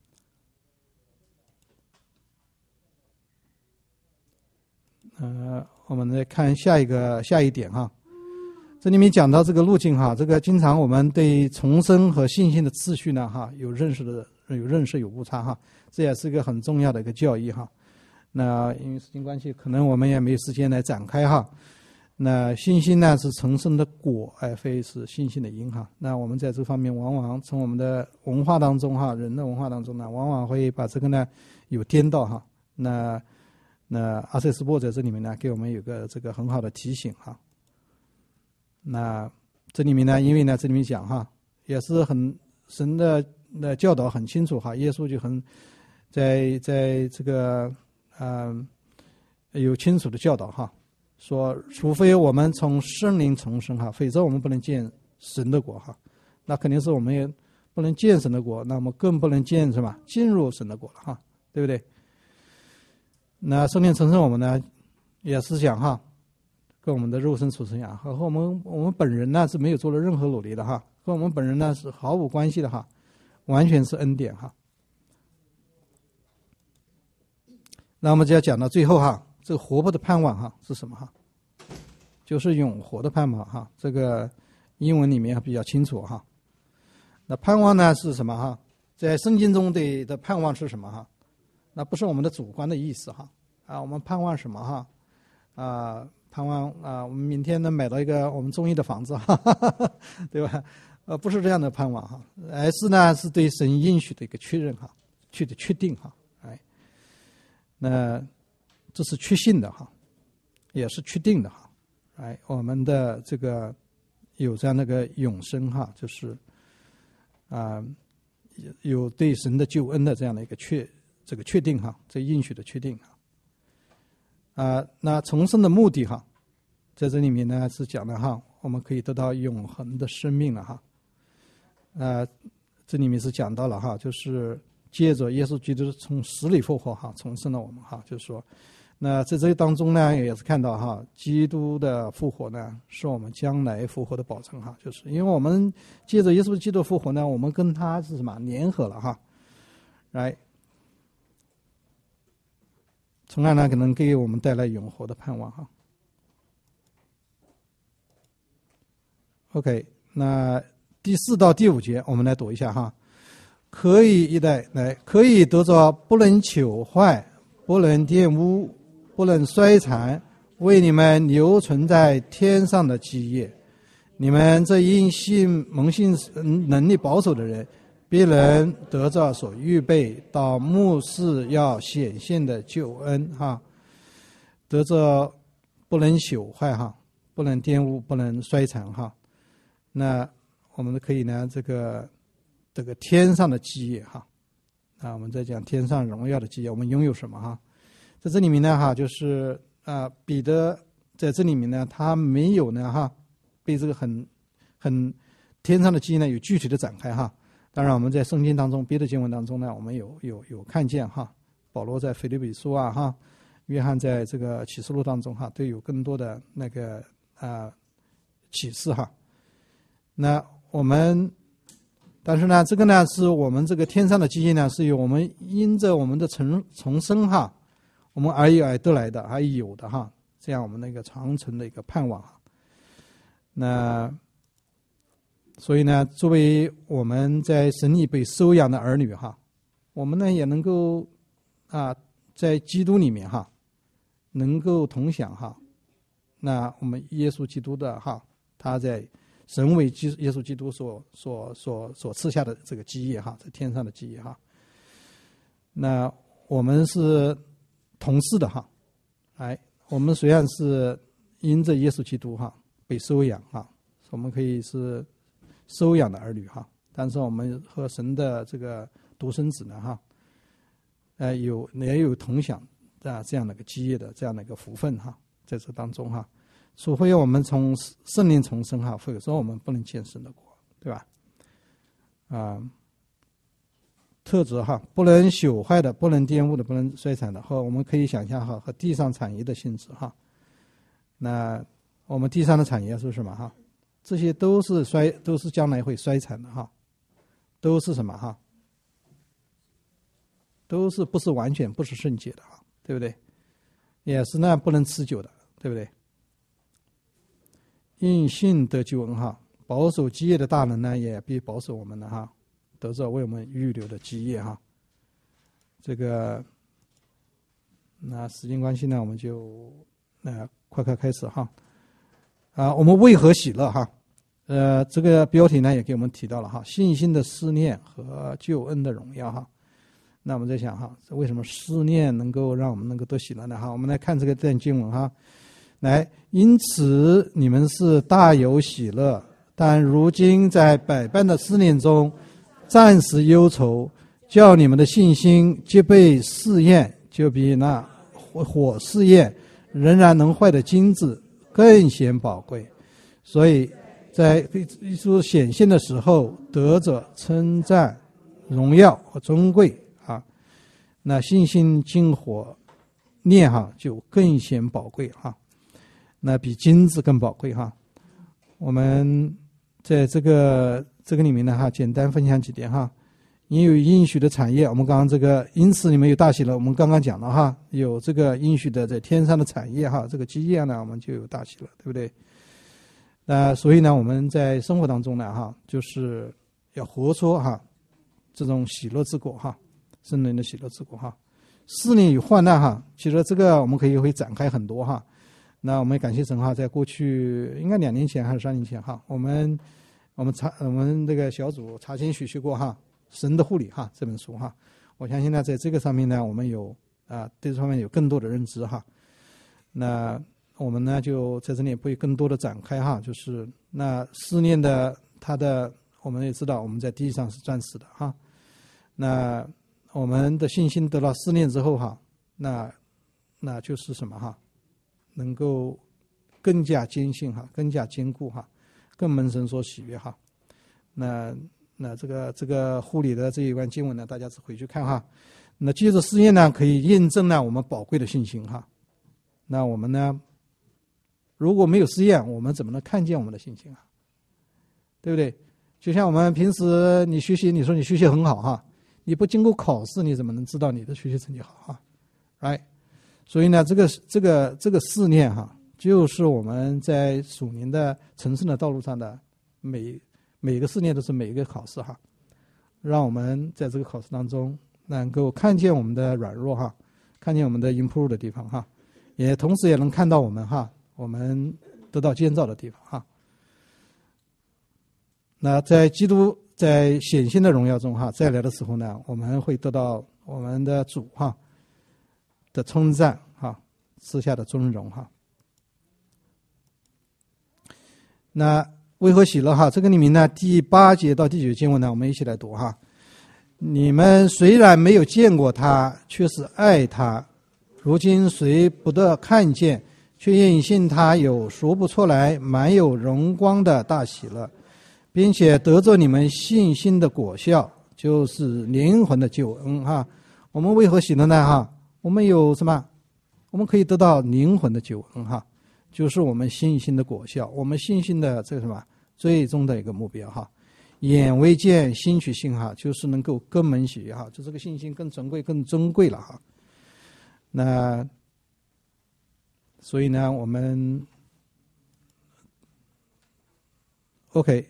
我们来看下一点哈。这里面讲到这个路径哈，这个经常我们对重生和信心的次序呢哈有认识有误差哈，这也是一个很重要的一个教义哈。 那因为时间关系，可能我们也没有时间来展开哈。那信心呢是重生的果，非是信心的因哈。那我们在这方面往往从我们的文化当中哈，人的文化当中呢，往往会把这个呢有颠倒哈。那阿塞斯波在这里面呢，给我们有个这个很好的提醒哈。那这里面呢，因为呢这里面讲哈，也是很神的教导很清楚哈，耶稣就很在这个有清楚的教导哈。说，除非我们从圣灵重生哈，否则我们不能见神的国哈。那肯定是我们也不能见神的国，那么更不能见什么进入神的国了哈，对不对？那圣灵重生我们呢，也是讲哈，跟我们的肉身处成样，和我们本人呢是没有做了任何努力的哈，和我们本人呢是毫无关系的哈，完全是恩典哈。那我们就要讲到最后哈。这个活泼的盼望哈是什么哈？就是永活的盼望哈。这个英文里面比较清楚哈。那盼望呢是什么哈？在圣经中的盼望是什么哈？那不是我们的主观的意思哈。我们盼望什么哈？盼望我们明天能买到一个我们中意的房子哈，对吧？不是这样的盼望哈，而是呢是对神应许的一个确认哈，确定哈。那这是确信的哈，也是确定的哈。我们的这个有这样的个永生哈，就是有对神的救恩的这样的一个确定哈，这应许的确定哈。那重生的目的哈，在这里面呢是讲的哈，我们可以得到永恒的生命了哈。这里面是讲到了哈，就是借着耶稣基督从死里复活哈，重生了我们哈，就是说。那在这当中呢，也是看到哈，基督的复活呢，是我们将来复活的保证哈。就是因为我们借着耶稣基督复活呢，我们跟他是什么联合了哈，从而呢可能给我们带来永活的盼望哈。OK， 那第4到第5节我们来读一下哈。可以一代来，可以得着不能朽坏、不能玷污、不能衰残，为你们留存在天上的基业。你们这因信蒙信能力保守的人，必能得着所预备到末世要显现的救恩哈。得着不能朽坏哈，不能玷污，不能衰残哈。那我们可以呢，这个天上的基业哈。我们在讲天上荣耀的基业，我们拥有什么哈？在这里面呢哈，就是彼得在这里面呢，他没有呢哈，被这个很天上的基业呢有具体的展开哈。当然我们在圣经当中别的经文当中呢，我们有看见哈，保罗在腓立比书哈，约翰在这个启示录当中哈，都有更多的那个启示哈。那我们但是呢，这个呢是我们这个天上的基业呢，是由我们因着我们的重生哈，我们而有而得来的，而有的哈，这样我们那个长存的一个盼望哈。那所以呢，作为我们在神里被收养的儿女哈，我们呢也能够在基督里面哈，能够同享哈。那我们耶稣基督的哈，他在神为耶稣基督所赐下的这个基业哈，在天上的基业哈。那我们是同事的哈，我们虽然是因着耶稣基督哈被收养哈，我们可以是收养的儿女哈，但是我们和神的这个独生子呢哈，也有同享这样的一个基业的这样的一个福分哈，在这当中哈。除非我们从圣灵重生哈，否则我们不能见神的国，对吧？特质哈，不能朽坏的，不能玷污的，不能衰残的，和我们可以想象哈，和地上产业的性质哈。那我们地上的产业是什么哈？这些都是将来会衰残的哈，都是什么哈？都是不是完全不是圣洁的哈，对不对？也是呢不能持久的，对不对？因信得救恩哈，保守基业的大能呢，也必保守我们的哈，得着为我们预留的基业哈。这个那时间关系呢，我们就快开始哈。我们为何喜乐哈？这个标题呢也给我们提到了哈，信心的思念和救恩的荣耀哈。那我们在想哈，为什么思念能够让我们能够得喜乐呢？哈，我们来看这个段经文哈。来，因此你们是大有喜乐，但如今在百般的思念中，暂时忧愁，叫你们的信心既被试验，就比那火试验仍然能坏的金子更显宝贵。所以在耶稣显现的时候，得着称赞、荣耀和尊贵啊。那信心经火炼哈，就更显宝贵哈。那比金子更宝贵哈。我们在这个里面呢哈，简单分享几点哈。因有应许的产业，我们刚刚这个因此你们有大喜乐，我们刚刚讲了哈，有这个应许的在天上的产业哈，这个基业呢，我们就有大喜乐，对不对？所以呢，我们在生活当中呢哈，就是要活出哈这种喜乐之果哈，圣灵的喜乐之果哈。试炼与患难哈，其实这个我们会展开很多哈。那我们感谢神哈，在过去应该2年前还是3年前哈，我们这个小组查经学习过哈，神的护理哈这本书哈。我相信呢，在这个上面呢，我们有对这方面有更多的认知哈。那我们呢就在这里会更多的展开哈，就是那思念的我们也知道我们在地上是暂时的哈。那我们的信心得到思念之后哈，那就是什么哈？能够更加坚信哈，更加坚固哈，更蒙神所喜悦哈。那这个护理的这一段经文呢，大家回去看哈。那借着试验呢，可以验证呢我们宝贵的信心哈。那我们呢，如果没有试验，我们怎么能看见我们的信心啊？对不对？就像我们平时你学习，你说你学习很好哈，你不经过考试，你怎么能知道你的学习成绩好哈 ？Right？ 所以呢，这个试炼哈，就是我们在属灵的成圣的道路上的每个试炼都是每一个考试哈，让我们在这个考试当中能够看见我们的软弱哈，看见我们的 improve 的地方哈，也同时也能看到我们得到建造的地方哈。那在基督在显现的荣耀中哈，再来的时候呢，我们会得到我们的主哈的称赞哈，赐下的尊荣哈。那为何喜乐哈？这个里面呢，第8节到第9节经文呢，我们一起来读哈。你们虽然没有见过他，却是爱他；如今虽不得看见，却因信他有说不出来、满有荣光的大喜乐，并且得着你们信心的果效，就是灵魂的救恩哈。我们为何喜乐呢哈？我们有什么？我们可以得到灵魂的救恩哈，就是我们信心的果效，我们信心的这个什么最终的一个目标哈。眼未见心取信哈，就是能够更蒙喜悦哈，就这个信心更珍贵、更尊贵了哈。那所以呢，我们 OK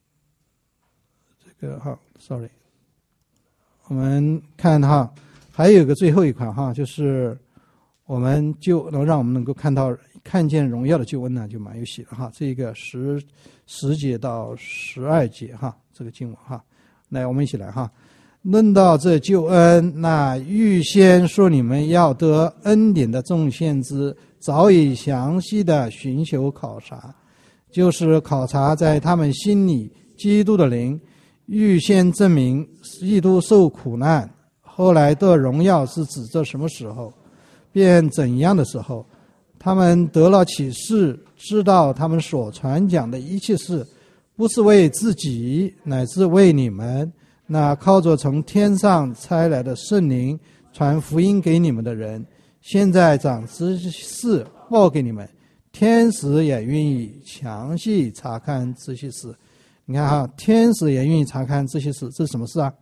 这个哈 ，sorry， 我们看哈。还有一个最后一款哈，就是我们就能让我们能够看见荣耀的救恩呢，就蛮有喜的哈。这个10节到12节哈，这个经文哈，来我们一起来哈。论到这救恩，那预先说你们要得恩典的众先知，早已详细的寻求考察，就是考察在他们心里基督的灵，预先证明基督受苦难。后来的荣耀是指着什么时候，便怎样的时候，他们得了启示，知道他们所传讲的一切事，不是为自己，乃是为你们，那靠着从天上差来的圣灵传福音给你们的人，现在将这事报给你们，天使也愿意详细查看这些事。你看哈，天使也愿意查看这些事，这是什么事啊？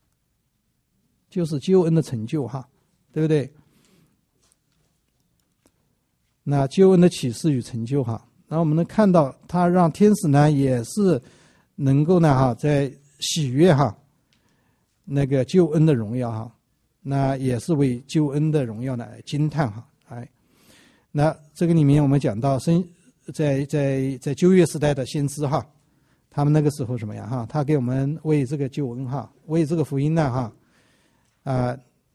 就是救恩的成就哈，对不对？那救恩的启示与成就哈，那我们能看到他让天使呢也是能够呢哈，在喜悦哈那个救恩的荣耀哈。 那也是为救恩的荣耀来惊叹哈。那这个里面我们讲到在旧约时代的先知哈，他们那个时候什么样哈？他给我们为这个救恩哈，为这个福音呢哈，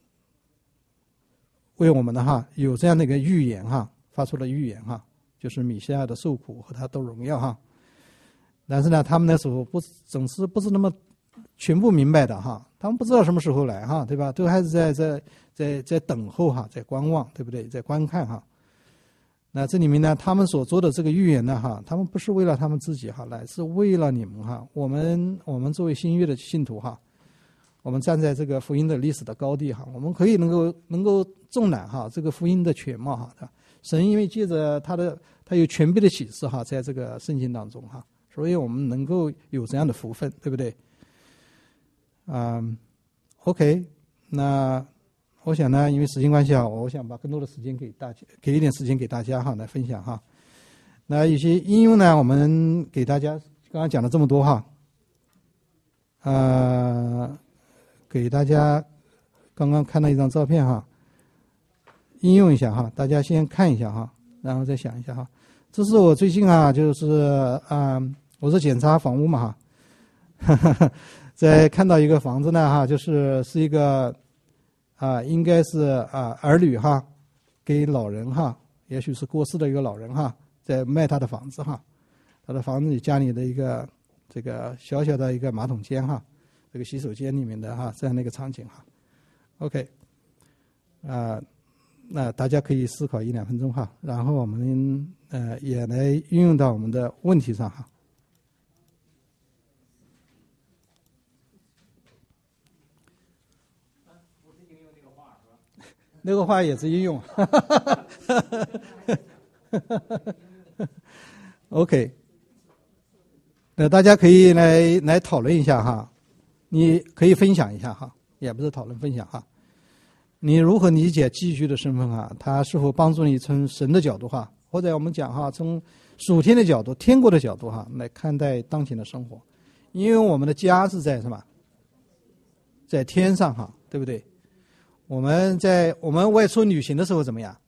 为我们的哈有这样的一个预言哈，发出了预言哈，就是弥赛亚的受苦和他的荣耀哈。但是呢，他们那时候总是不是那么全部明白的哈，他们不知道什么时候来哈，对吧？都还是在等候哈，在观望，对不对？在观看哈。那这里面呢，他们所做的这个预言呢哈，他们不是为了他们自己哈，乃是为了你们哈。我们作为新约的信徒哈，我们站在这个福音的历史的高地哈，我们可以能够纵览哈这个福音的全貌哈。神因为借着他有全备的启示哈，在这个圣经当中哈，所以我们能够有这样的福分，对不对？OK， 那我想呢，因为时间关系啊，我想把更多的时间给一点时间给大家哈来分享哈。那有些应用呢，我们给大家刚刚讲了这么多哈，给大家刚刚看到一张照片哈，应用一下哈，大家先看一下哈，然后再想一下哈。这是我最近啊，就是我是检查房屋嘛哈，在看到一个房子呢哈，是一个应该是儿女哈，给老人哈，也许是过世的一个老人哈，在卖他的房子哈，他的房子里家里的一个这个小小的一个马桶间哈，这个洗手间里面的哈这样的一个场景哈。OK， 那大家可以思考1-2分钟哈，然后我们也来运用到我们的问题上哈。那个话也是应用OK， 那大家可以来讨论一下哈，你可以分享一下哈，也不是讨论分享哈，你如何理解寄居的身份啊？它是否帮助你从神的角度哈，或者我们讲哈，从属天的角度、天国的角度哈来看待当前的生活？因为我们的家是在什么？在天上哈，对不对？我们外出旅行的时候怎么样？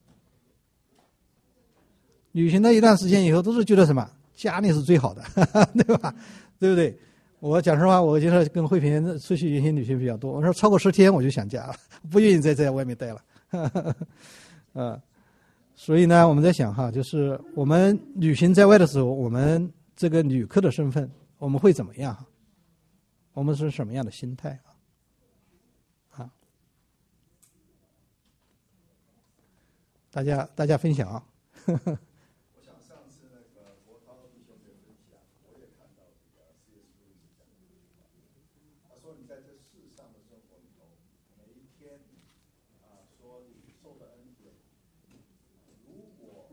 旅行了一段时间以后，都是觉得什么？家里是最好的，对吧？对不对？我讲实话，我经常跟慧萍出去旅行比较多。我说超过10天我就想家了，不愿意再在外面待了。所以呢，我们在想哈，就是我们旅行在外的时候，我们这个旅客的身份，我们会怎么样？我们是什么样的心态啊？大家分享啊。 我想上次那个国涛弟兄的分享，我也看到这个 C.S. Lewis 讲的一句话，他说你在这世上的生活里头，每一天说你受的恩典，如果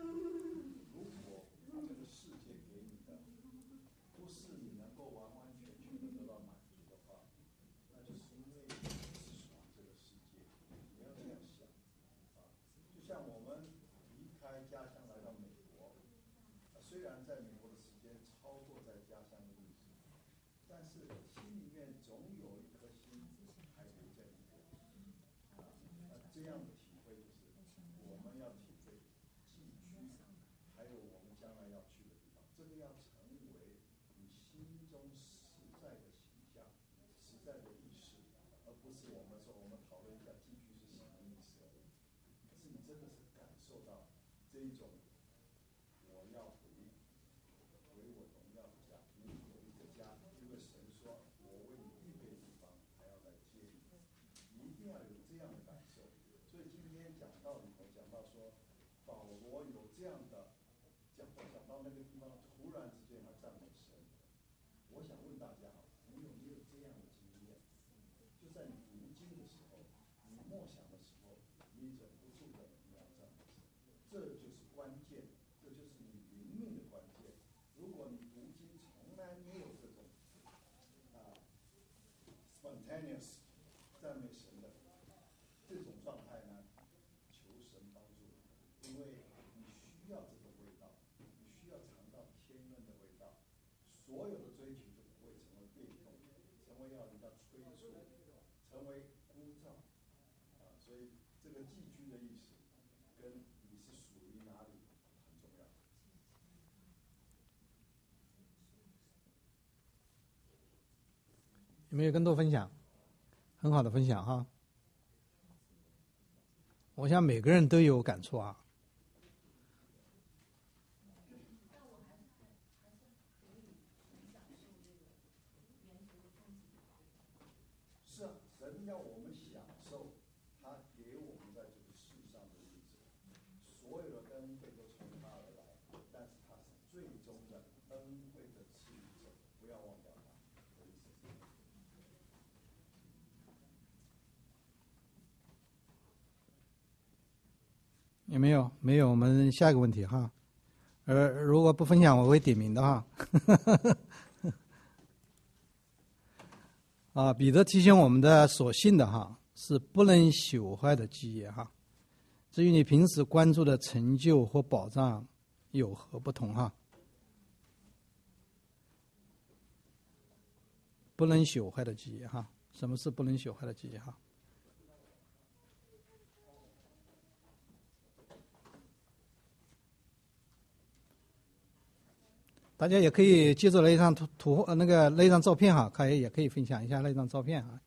这个世界给你的不是你能够完完全全的得到满足的话，那就是因为你是属于这个世界，你要这样想。就像我们离开家乡来到美国，虽然在美国的时间超过在家乡的日子，但是心里面总有一颗心还留在美国。那这样的体会就是我们要体会寄居，还有我们将来要去的地方，这个要成为你心中实在的形象、实在的意识，而不是我们说我们讨论一下寄居是什么意思。可是你真的是感受到这一种，我要回我荣耀的家，你有一个家，因为神说，我为你预备地方，还要来接你，你一定要有这样的感受。所以今天讲道里头讲到说，保罗有这样的，讲到那个地方，突然之间他赞美神。我想问大家，你有没有这样的经验？就在你读经的时候，你默想的时候，你忍不住的你要赞美神，这就是关键，这就是你灵命的关键。如果你读经从来没有这种spontaneous 赞美神的这种状态呢，求神帮助你，因为你需要这种味道，你需要尝到天恩的味道，所有的追求就不会成为被动，成为要人家催促，成为枯燥， 个寄居的意思，跟你是属于哪里很重要。 有没有更多分享？很好的分享哈。我想每个人都有感触啊。 是啊，神要我们享受他给我们在这个世上的日子，所有的恩惠都从他而来，但是他是最终的恩惠的赐予者，不要忘掉他。 有没有？没有，我们下一个问题哈。如果不分享，我会点名的哈。啊，彼得提醒我们的所信的哈，是不能朽坏的基业哈。至于你平时关注的成就或保障有何不同哈？不能朽坏的基业哈，什么是不能朽坏的基业哈？大家也可以记住那一张那张照片哈，也可以分享一下那张照片啊。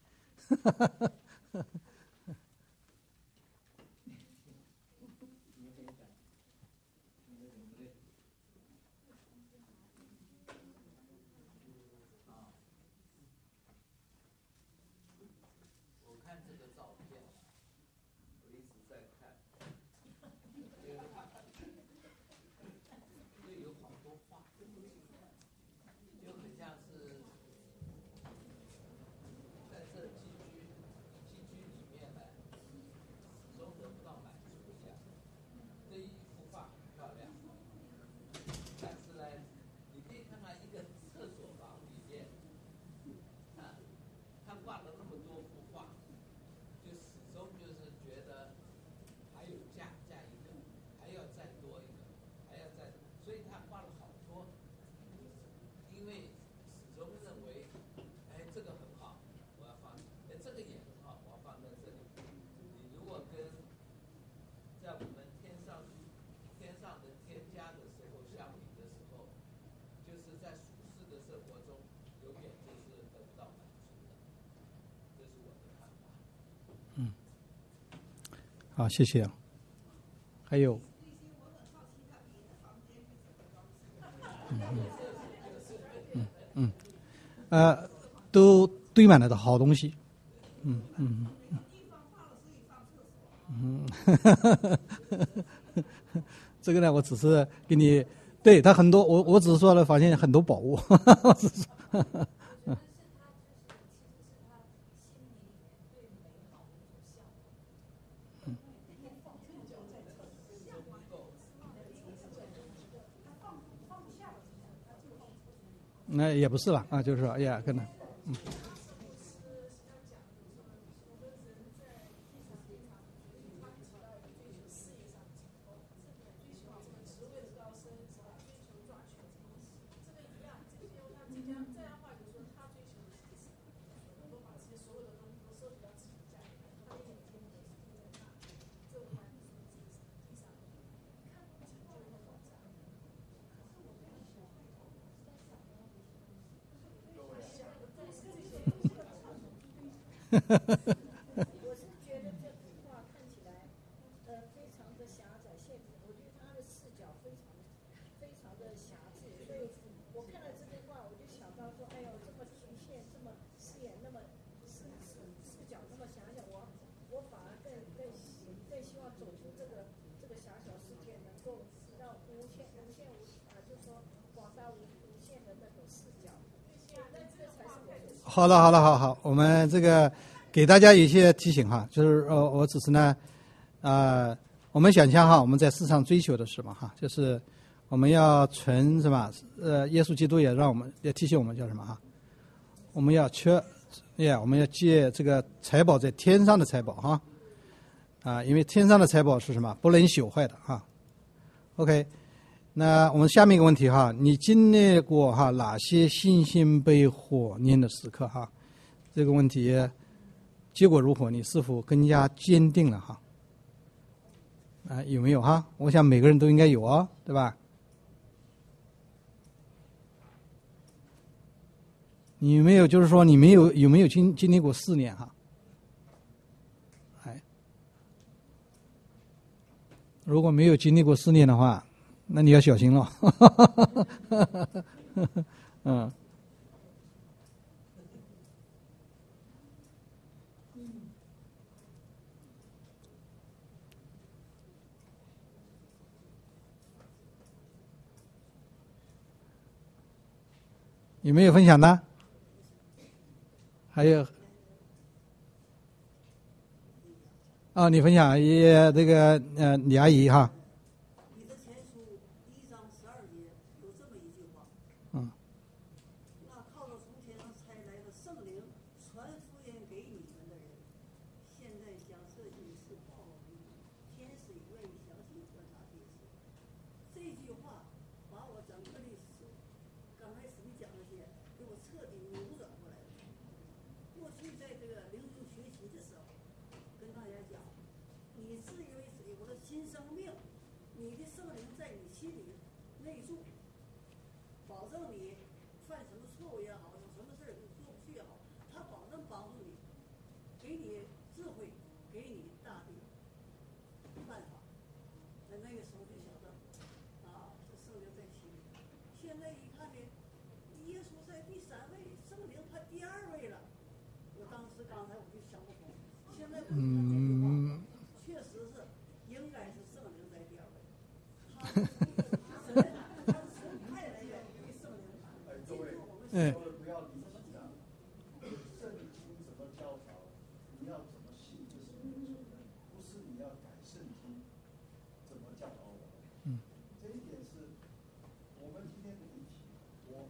我看这个照片，我一直在看，因为有好多画，就很像是在这寄居里面呢，始终得不到满足一样。这一幅画很漂亮，但是呢，你可以看到一个厕所房里面，啊，他挂了那么多幅画。就始终就是觉得还有加一个，还要再多一个，还要再，所以他画了好多，因为始终认为，哎，这个很好，我要放，哎，这个也很好，我要放在这里。你如果跟在我们天上的添加的时候相比的时候，就是在属世的生活中，永远就是得不到满足的，这是我的看法。 好，谢谢。还有，都堆满了的好东西，这个呢，我只是给你，对他很多，我只是说了，发现很多宝物，我只是那也不是了啊，就是说，哎呀，可能， 我是觉得这幅画看起来，非常的狭窄，我觉得他的视角非常的狭窄，所以我看到这幅画，我就想到说，哎呦，这么局限，这么视野那么视角那么狭小，我反而更希望走出这个狭小世界，能够让无限就是说广大无限的那种视角，这才是我的。 好，我们这个给大家一些提醒哈，就是我只是呢，我们想象哈，我们在世上追求的是什么哈，就是我们要存什么？耶稣基督也提醒我们叫什么哈？我们要我们要借这个财宝在天上的财宝哈，因为天上的财宝是什么？不能朽坏的哈。OK。那我们下面一个问题哈，你经历过哈哪些信心被火炼的时刻哈？这个问题结果如何？你是否更加坚定了哈？ 有没有哈？我想每个人都应该有哦，对吧？你有没有就是说你有没有经历过4年哈？如果没有经历过4年的话，那你要小心了。嗯。有没有分享的？还有你分享也这个李阿姨哈。 彼得前书1章12节有这么一句话，那靠着从天上差来的圣灵传福音给你们的人，现在将这件事报告给你，天使也愿意详细观察这些事。这句话把我整个历史刚开始你讲那些给我彻底扭转过来了。过去在这个灵修学习的时候，跟大家讲，你是因为有了新生命，你的圣灵在你心里内住，保证你犯什么错误也好，有什么事儿你做不去也好，他保证帮助你，给你智慧，给你大力办法。在那个时候就晓得，这圣灵在心里。现在一看呢，耶稣在第3位，圣灵排第2位了。我当时刚才我就想不通，现在我看这句话，确实是应该是圣灵在第2位。他是从派来的一圣灵。 各位，不要离题了。圣经怎么教导，你要怎么信，这是你的责任，不是你要改圣经怎么教导我们。这一点是我们今天的议题很多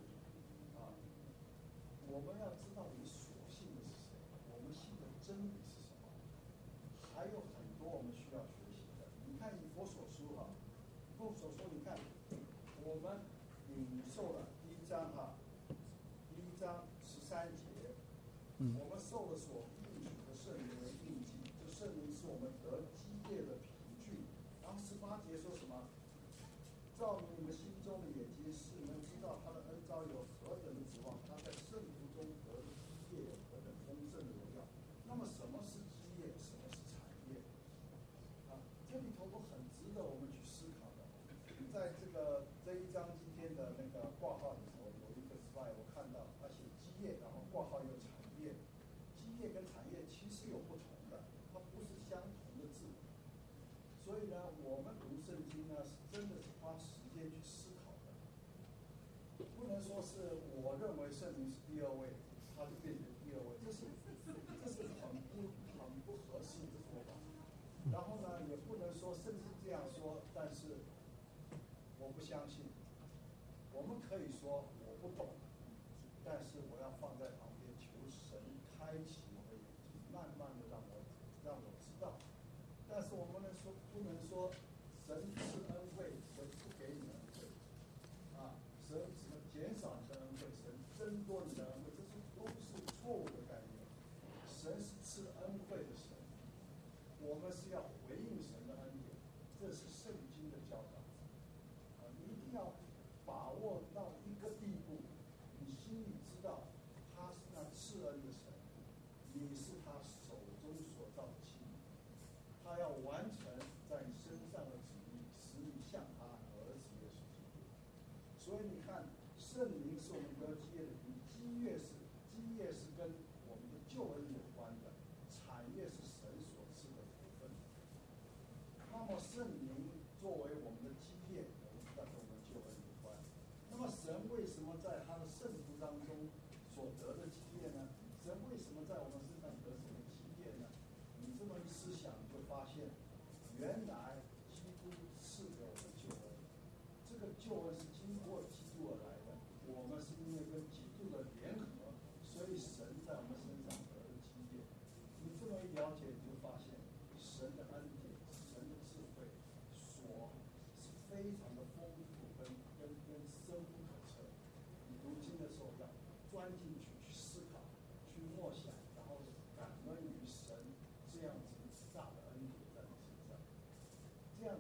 我们要知道我们所信的是什么，我们信的真理是什么，还有很多我们需要学习的。你看以弗所书弗所书你看我们领受了第1章第1章13节，我们受了所应许的圣灵为印记，这圣灵是我们得基业的凭据。然后18节说什么？照明你们心中的眼睛，使你们知道他的恩召有何等的指望，他在圣徒中得的基业有何等丰盛的荣耀。那么什么是基业？什么是产业？这里头都很值得我们去思考的。在这一章今天的那个挂号里头，有一个 slide 我看到，他写基业，然后挂号有产业。基业跟产业其实有不同的，它不是相同的字。所以呢，我们读圣经呢，是真的是花时间去思考的，不能说是我认为圣灵是第2位，他就变成第2位，这是很不合适的说法。然后呢，也不能说甚至这样说，但是我不相信。我们可以说我不懂，但是我要放在旁边，求神开启我的眼睛，慢慢的让我知道。但是我们不能说神是恩惠，神不给你恩惠神什么减少你的恩惠，神增多你的恩惠，这都是错误的概念。神是赐恩惠的神，我们是要回应神的恩典，这是圣经的教导。你一定要把握到一个地步，你心里知道他是那赐恩的神，你是他手中所造的器皿，他要完成在你身上的旨意，使你像他儿子耶稣基督。所以你看，圣灵是我们得基业的凭据，基业是跟我们的救恩有关的，产业是神所赐的福分。那么圣灵作为我们的基业，我们知道跟我们救恩有关。那么神为什么在他的圣徒当中所得的基业呢？神为什么在我们身上得这个基业呢？你这么一思想，你就发现，原来基督赐给我们救恩，这个救恩是经过基督而来的。我们是因为跟基督的联合，所以神在我们身上得了基业。你这么一了解，你就发现神的恩典、神的智慧，是非常的丰富跟深不可测。你读经的时候要钻进去思考，去默想，然后感恩于神这样子大的恩典在你身上。这样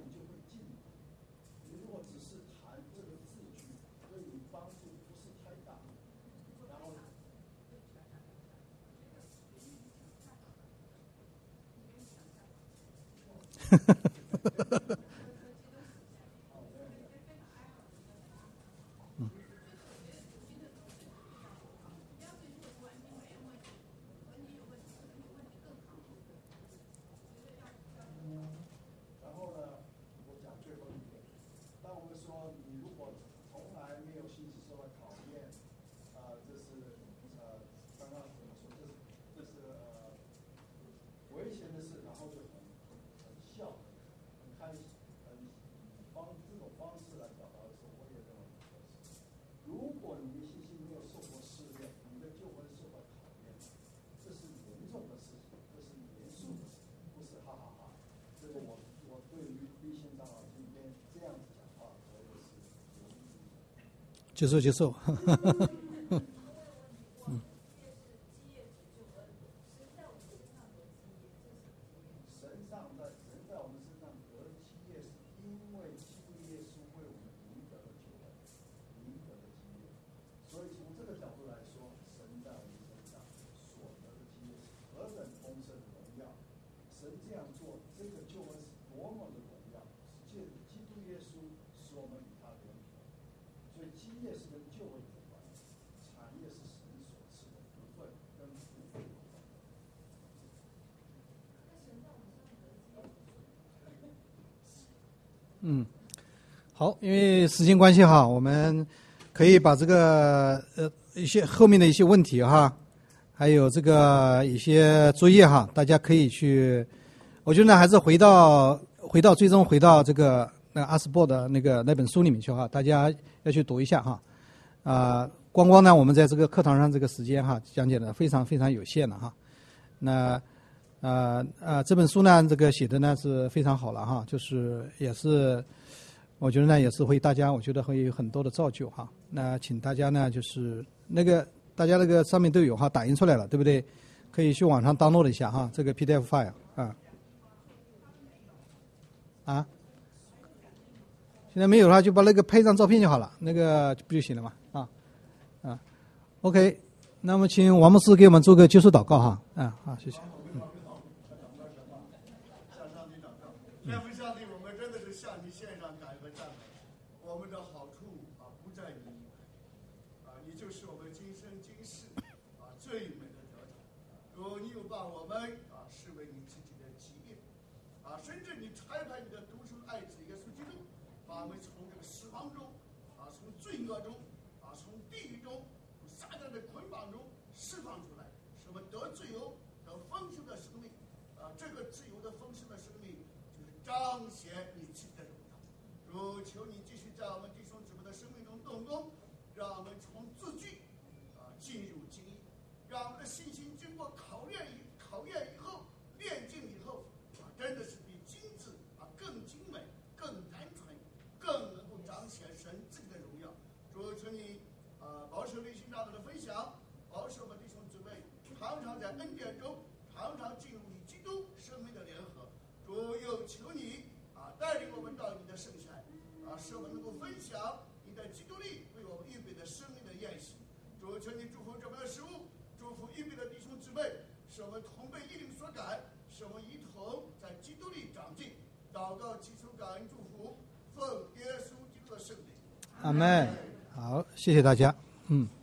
然后呢，我讲最后一点，当我们说你如果从来没有信心受到考验，这是刚刚怎么说？这是危险的事，然后就很笑，很开心，这种方式来表达的时候，我也认为不合适。如果你的信心没有受过试炼，你的救恩受到考验，这是严重的事情，这是严肃的事情，不是哈哈哈。这个我对于立宪长老今天这样子讲话，我也是有意义的。 接受接受。 人在我们身上得基业，是因为基督耶稣为我们赢得了救恩，赢得了基业。所以从这个角度来说，神在我们身上所得的基业是何等丰盛的荣耀。神这样做，这个救恩是多么的荣耀，是借着基督耶稣使我们与他联合。所以基业是跟救恩有关，产业是神所赐的福分跟福分有关。 好，因为时间关系哈，我们可以把这个一些后面的一些问题哈，还有这个一些作业哈，大家可以去。我觉得呢，还是回到最终回到这个那个阿斯伯的那本书里面去哈，大家要去读一下哈。光呢，我们在这个课堂上这个时间哈，讲解的非常非常有限了哈。那这本书呢，这个写的呢是非常好了哈，就是也是。我觉得呢，也是会大家，我觉得会有很多的造就哈。那请大家呢，就是大家那个上面都有哈，打印出来了，对不对？可以去网上 download 一下哈，这个 PDF file 现在没有的话，就把那个拍一张照片就好了，那个不就行了嘛？OK， 那么请王牧师给我们做个结束祷告哈。好，谢谢。 天父上帝，我们真的是向你献上感恩和赞美。我们的好处不在你以外，你就是我们今生今世最美的得着。你又把我们视为你自己的基业，甚至你差派你的独生爱子耶稣基督，把我们从这个死亡中，从罪恶中，从地狱中，从撒旦的捆绑中释放出来，使我们得自由，得丰盛的生命。这个自由的丰盛的生命。彰显你自己的荣耀，求你继续在我们弟兄姊妹的生命中动工，让我们从字句进入经义，让我们的信心经过考验以后，炼净以后，真的是比金子更精美、更单纯、更能够彰显神自己的荣耀。求你保守立信长老的分享，保守我们弟兄姊妹常常在恩典中，常常进入与基督生命的联合。又求你带领我们到你的圣山，使我们能够分享你在基督里为我们预备的生命的宴席。求你祝福这们的食物，祝福预备的弟兄姊妹，使我们同被一灵所感，使我们一同在基督里长进。祷告祈求感恩祝福，奉耶稣基督的圣名。 阿门。好，谢谢大家。